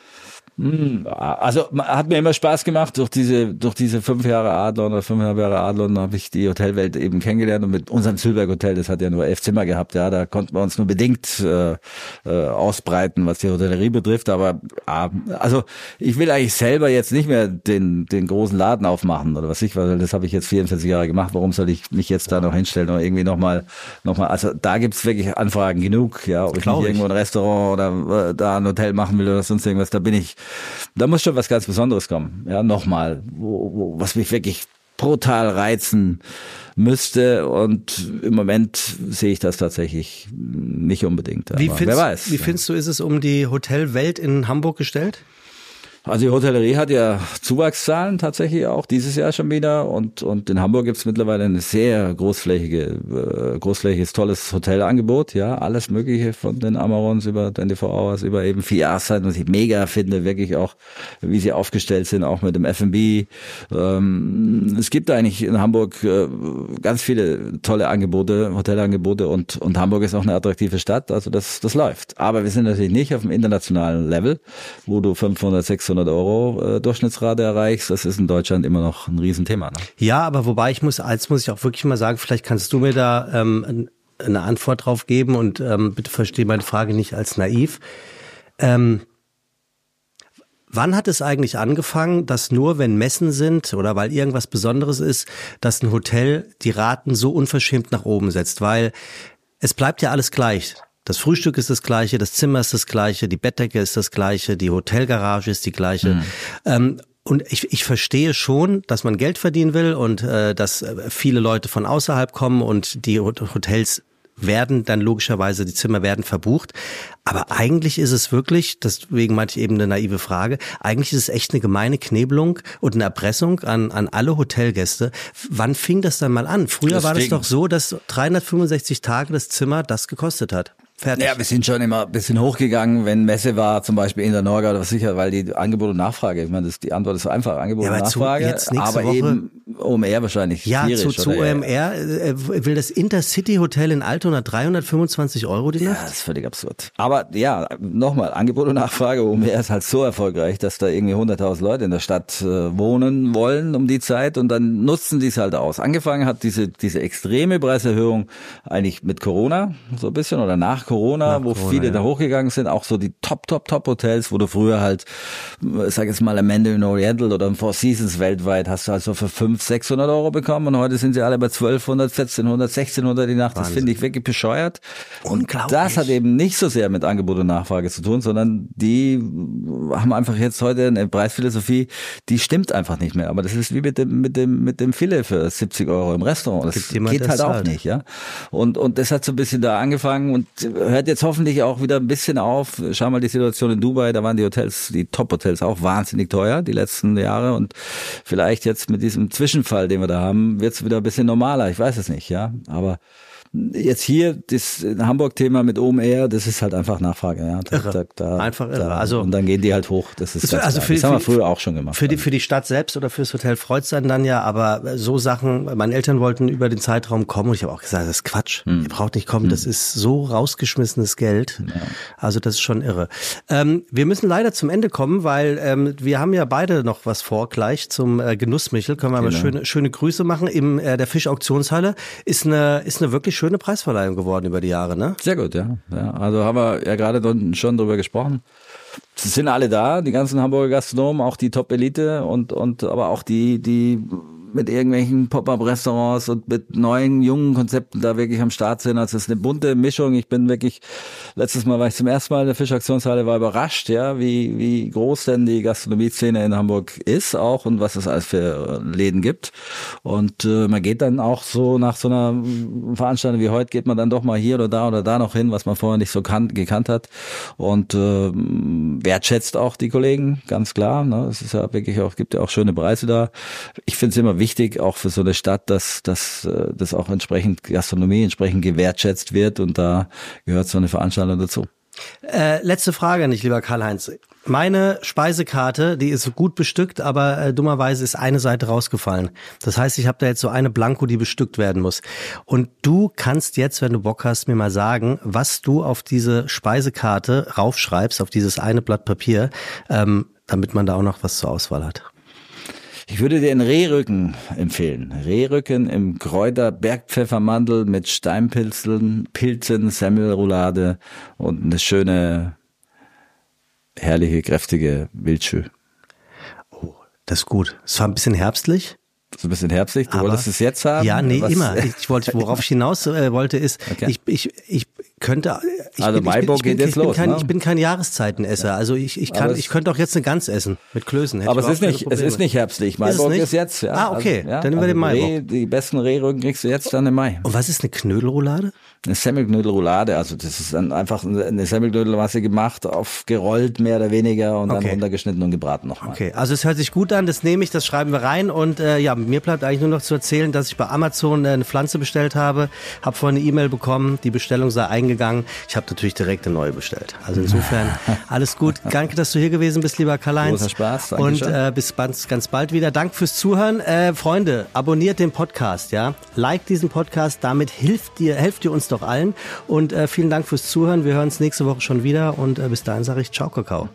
Also hat mir immer Spaß gemacht, durch diese durch diese fünf Jahre Adlon oder fünfeinhalb Jahre Adlon habe ich die Hotelwelt eben kennengelernt und mit unserem Zülberg Hotel, das hat ja nur elf Zimmer gehabt, ja, da konnten wir uns nur bedingt äh, äh, ausbreiten, was die Hotellerie betrifft, aber äh, also ich will eigentlich selber jetzt nicht mehr den den großen Laden aufmachen oder was ich, weil das habe ich jetzt vierundvierzig Jahre gemacht, warum soll ich mich jetzt da noch hinstellen und irgendwie nochmal, nochmal, also da gibt's wirklich Anfragen genug, ja, ob ich nicht irgendwo ein Restaurant oder äh, da ein Hotel machen will oder sonst irgendwas, da bin ich Da muss schon was ganz Besonderes kommen. Ja, nochmal, wo, wo, was mich wirklich brutal reizen müsste. Und im Moment sehe ich das tatsächlich nicht unbedingt. Aber wie findest, wer weiß. Wie findest du, ist es um die Hotelwelt in Hamburg gestellt? Also die Hotellerie hat ja Zuwachszahlen tatsächlich auch dieses Jahr schon wieder und und in Hamburg gibt's mittlerweile ein sehr großflächige, äh, großflächiges, tolles Hotelangebot, ja, alles Mögliche von den Amarons über vierundzwanzig Hours, über eben vier Jahreszeiten, was ich mega finde, wirklich auch, wie sie aufgestellt sind, auch mit dem F und B. Ähm, es gibt eigentlich in Hamburg äh, ganz viele tolle Angebote, Hotelangebote und und Hamburg ist auch eine attraktive Stadt, also das das läuft. Aber wir sind natürlich nicht auf dem internationalen Level, wo du fünfhundert, sechshundert Euro äh, Durchschnittsrate erreichst, das ist in Deutschland immer noch ein Riesenthema. Ne? Ja, aber wobei ich muss, als muss ich auch wirklich mal sagen, vielleicht kannst du mir da ähm, eine Antwort drauf geben und ähm, bitte verstehe meine Frage nicht als naiv. Ähm, wann hat es eigentlich angefangen, dass nur wenn Messen sind oder weil irgendwas Besonderes ist, dass ein Hotel die Raten so unverschämt nach oben setzt? Weil es bleibt ja alles gleich. Das Frühstück ist das gleiche, das Zimmer ist das gleiche, die Bettdecke ist das gleiche, die Hotelgarage ist die gleiche. Mhm. Ähm, und ich, ich verstehe schon, dass man Geld verdienen will und äh, dass viele Leute von außerhalb kommen und die Hotels werden dann logischerweise, die Zimmer werden verbucht. Aber eigentlich ist es wirklich, deswegen meinte ich eben eine naive Frage, eigentlich ist es echt eine gemeine Knebelung und eine Erpressung an, an alle Hotelgäste. Wann fing das dann mal an? Früher das war das doch so, dass dreihundertfünfundsechzig Tage das Zimmer das gekostet hat. Fertig. Ja, wir sind schon immer ein bisschen hochgegangen, wenn Messe war, zum Beispiel in der Norga oder was sicher, weil die Angebot und Nachfrage, ich meine, das, die Antwort ist so einfach, Angebot ja, und Nachfrage, jetzt aber Woche, eben O M R wahrscheinlich ja, zu, zu O M R äh, will das Intercity Hotel in Altona dreihundertfünfundzwanzig Euro die Nacht? Ja, das ist völlig absurd. Aber ja, nochmal, Angebot und Nachfrage, O M R ist halt so erfolgreich, dass da irgendwie hunderttausend Leute in der Stadt äh, wohnen wollen um die Zeit und dann nutzen die es halt aus. Angefangen hat diese diese extreme Preiserhöhung eigentlich mit Corona, so ein bisschen, oder nach Corona, Nach wo Corona, viele ja. da hochgegangen sind, auch so die Top, Top, Top Hotels, wo du früher halt, sag jetzt mal, am Mandarin Oriental oder im Four Seasons weltweit hast du halt so für fünfhundert, sechshundert Euro bekommen und heute sind sie alle bei zwölfhundert, vierzehnhundert, sechzehnhundert die Nacht. Wahnsinn. Das finde ich wirklich bescheuert. Und das hat eben nicht so sehr mit Angebot und Nachfrage zu tun, sondern die haben einfach jetzt heute eine Preisphilosophie, die stimmt einfach nicht mehr. Aber das ist wie mit dem, mit dem, mit dem Filet für siebzig Euro im Restaurant. Das geht halt auch nicht, ja. Und, und das hat so ein bisschen da angefangen und hört jetzt hoffentlich auch wieder ein bisschen auf. Schau mal die Situation in Dubai, da waren die Hotels, die Top-Hotels auch wahnsinnig teuer die letzten Jahre und vielleicht jetzt mit diesem Zwischenfall, den wir da haben, wird es wieder ein bisschen normaler. Ich weiß es nicht, ja, aber Jetzt hier, das Hamburg-Thema mit Open Air, das ist halt einfach Nachfrage. Ja. Da, irre. Da, da, einfach irre. Da, also, und dann gehen die halt hoch. Das ist ganz also klar. für, das haben wir für, früher auch schon gemacht. Für die, für die Stadt selbst oder fürs Hotel freut's dann dann ja, aber so Sachen, meine Eltern wollten über den Zeitraum kommen und ich habe auch gesagt, das ist Quatsch. Hm. Ihr braucht nicht kommen, hm. das ist so rausgeschmissenes Geld. Ja. Also das ist schon irre. Ähm, wir müssen leider zum Ende kommen, weil ähm, wir haben ja beide noch was vor gleich zum äh, Genussmichel. Können wir genau. mal schöne, schöne Grüße machen. Im äh, der Fischauktionshalle ist eine, ist eine wirklich schöne Preisverleihung geworden über die Jahre, ne? Sehr gut, ja. ja. Also haben wir ja gerade schon drüber gesprochen. Sie sind alle da, die ganzen Hamburger Gastronomen, auch die Top-Elite und, und aber auch die, die mit irgendwelchen Pop-Up-Restaurants und mit neuen, jungen Konzepten da wirklich am Start sind. Also es ist eine bunte Mischung. Ich bin wirklich, letztes Mal war ich zum ersten Mal in der Fischaktionshalle, war überrascht, ja, wie, wie groß denn die Gastronomie-Szene in Hamburg ist auch und was es alles für Läden gibt. Und äh, man geht dann auch so nach so einer Veranstaltung wie heute, geht man dann doch mal hier oder da oder da noch hin, was man vorher nicht so kan- gekannt hat. Und äh, wertschätzt auch die Kollegen, ganz klar. Ne? Es ist ja wirklich auch, gibt ja auch schöne Preise da. Ich finde es immer wichtig, auch für so eine Stadt, dass, dass, dass auch entsprechend Gastronomie entsprechend gewertschätzt wird und da gehört so eine Veranstaltung dazu. Äh, letzte Frage an dich, lieber Karl-Heinz. Meine Speisekarte, die ist gut bestückt, aber äh, dummerweise ist eine Seite rausgefallen. Das heißt, ich habe da jetzt so eine Blanko, die bestückt werden muss. Und du kannst jetzt, wenn du Bock hast, mir mal sagen, was du auf diese Speisekarte raufschreibst, auf dieses eine Blatt Papier, ähm, damit man da auch noch was zur Auswahl hat. Ich würde dir einen Rehrücken empfehlen. Rehrücken im Kräuter Bergpfeffermandel mit Steinpilzen, Pilzen, Semmelroulade und eine schöne, herrliche, kräftige Wildschö. Oh, das ist gut. Es war ein bisschen herbstlich. So ein bisschen herbstlich. Du aber, wolltest es jetzt haben? Ja, nee, Was? immer. Ich wollte, worauf ich hinaus äh, wollte, ist, okay. ich, ich, ich könnte, ich also bin, Maiburg ich bin, geht jetzt ich bin los. Kein, Ne? Ich bin kein Jahreszeitenesser. Also ich, ich kann, ich könnte auch jetzt eine Gans essen mit Klößen. Hätte aber es ist nicht, es ist nicht herbstlich. Maiburg ist, ist jetzt. Ja. Ah, okay. Also, ja, dann nehmen wir den Maiburg. Reh, die besten Rehrücken kriegst du jetzt dann im Mai. Und was ist eine Knödelroulade? Eine Semmelknödelroulade. Also das ist dann einfach eine Semmelknödelmasse gemacht, aufgerollt mehr oder weniger und okay. dann runtergeschnitten und gebraten nochmal. Okay, also es hört sich gut an. Das nehme ich, das schreiben wir rein. Und äh, ja, mir bleibt eigentlich nur noch zu erzählen, dass ich bei Amazon äh, eine Pflanze bestellt habe. Habe vorhin eine E-Mail bekommen, die Bestellung sei eingegangen. Ich habe natürlich direkt eine neue bestellt. Also insofern alles gut. Danke, dass du hier gewesen bist, lieber Karl-Heinz. Großer Spaß. Danke und schön. Äh, bis ganz, ganz bald wieder. Danke fürs Zuhören. Äh, Freunde, abonniert den Podcast, ja. Like diesen Podcast, damit hilft dir, helft ihr uns doch allen. Und äh, vielen Dank fürs Zuhören. Wir hören uns nächste Woche schon wieder und äh, bis dahin sage ich Ciao, Kakao.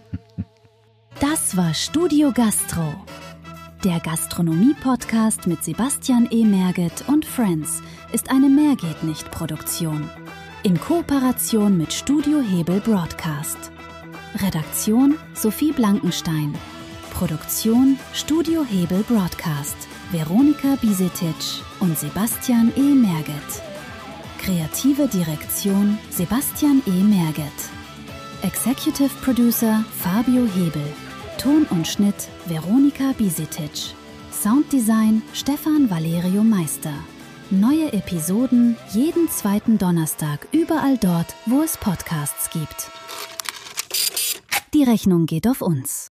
Das war Studio Gastro, der Gastronomie-Podcast mit Sebastian E. Merget und Friends ist eine Mehrgeht-nicht-Produktion. In Kooperation mit Studio Hebel Broadcast. Redaktion Sophie Blankenstein. Produktion Studio Hebel Broadcast. Veronika Bisetic und Sebastian E. Merget. Kreative Direktion Sebastian E. Merget. Executive Producer Fabio Hebel. Ton und Schnitt Veronika Bisetic. Sounddesign Stefan Valerio Meister. Neue Episoden jeden zweiten Donnerstag überall dort, wo es Podcasts gibt. Die Rechnung geht auf uns.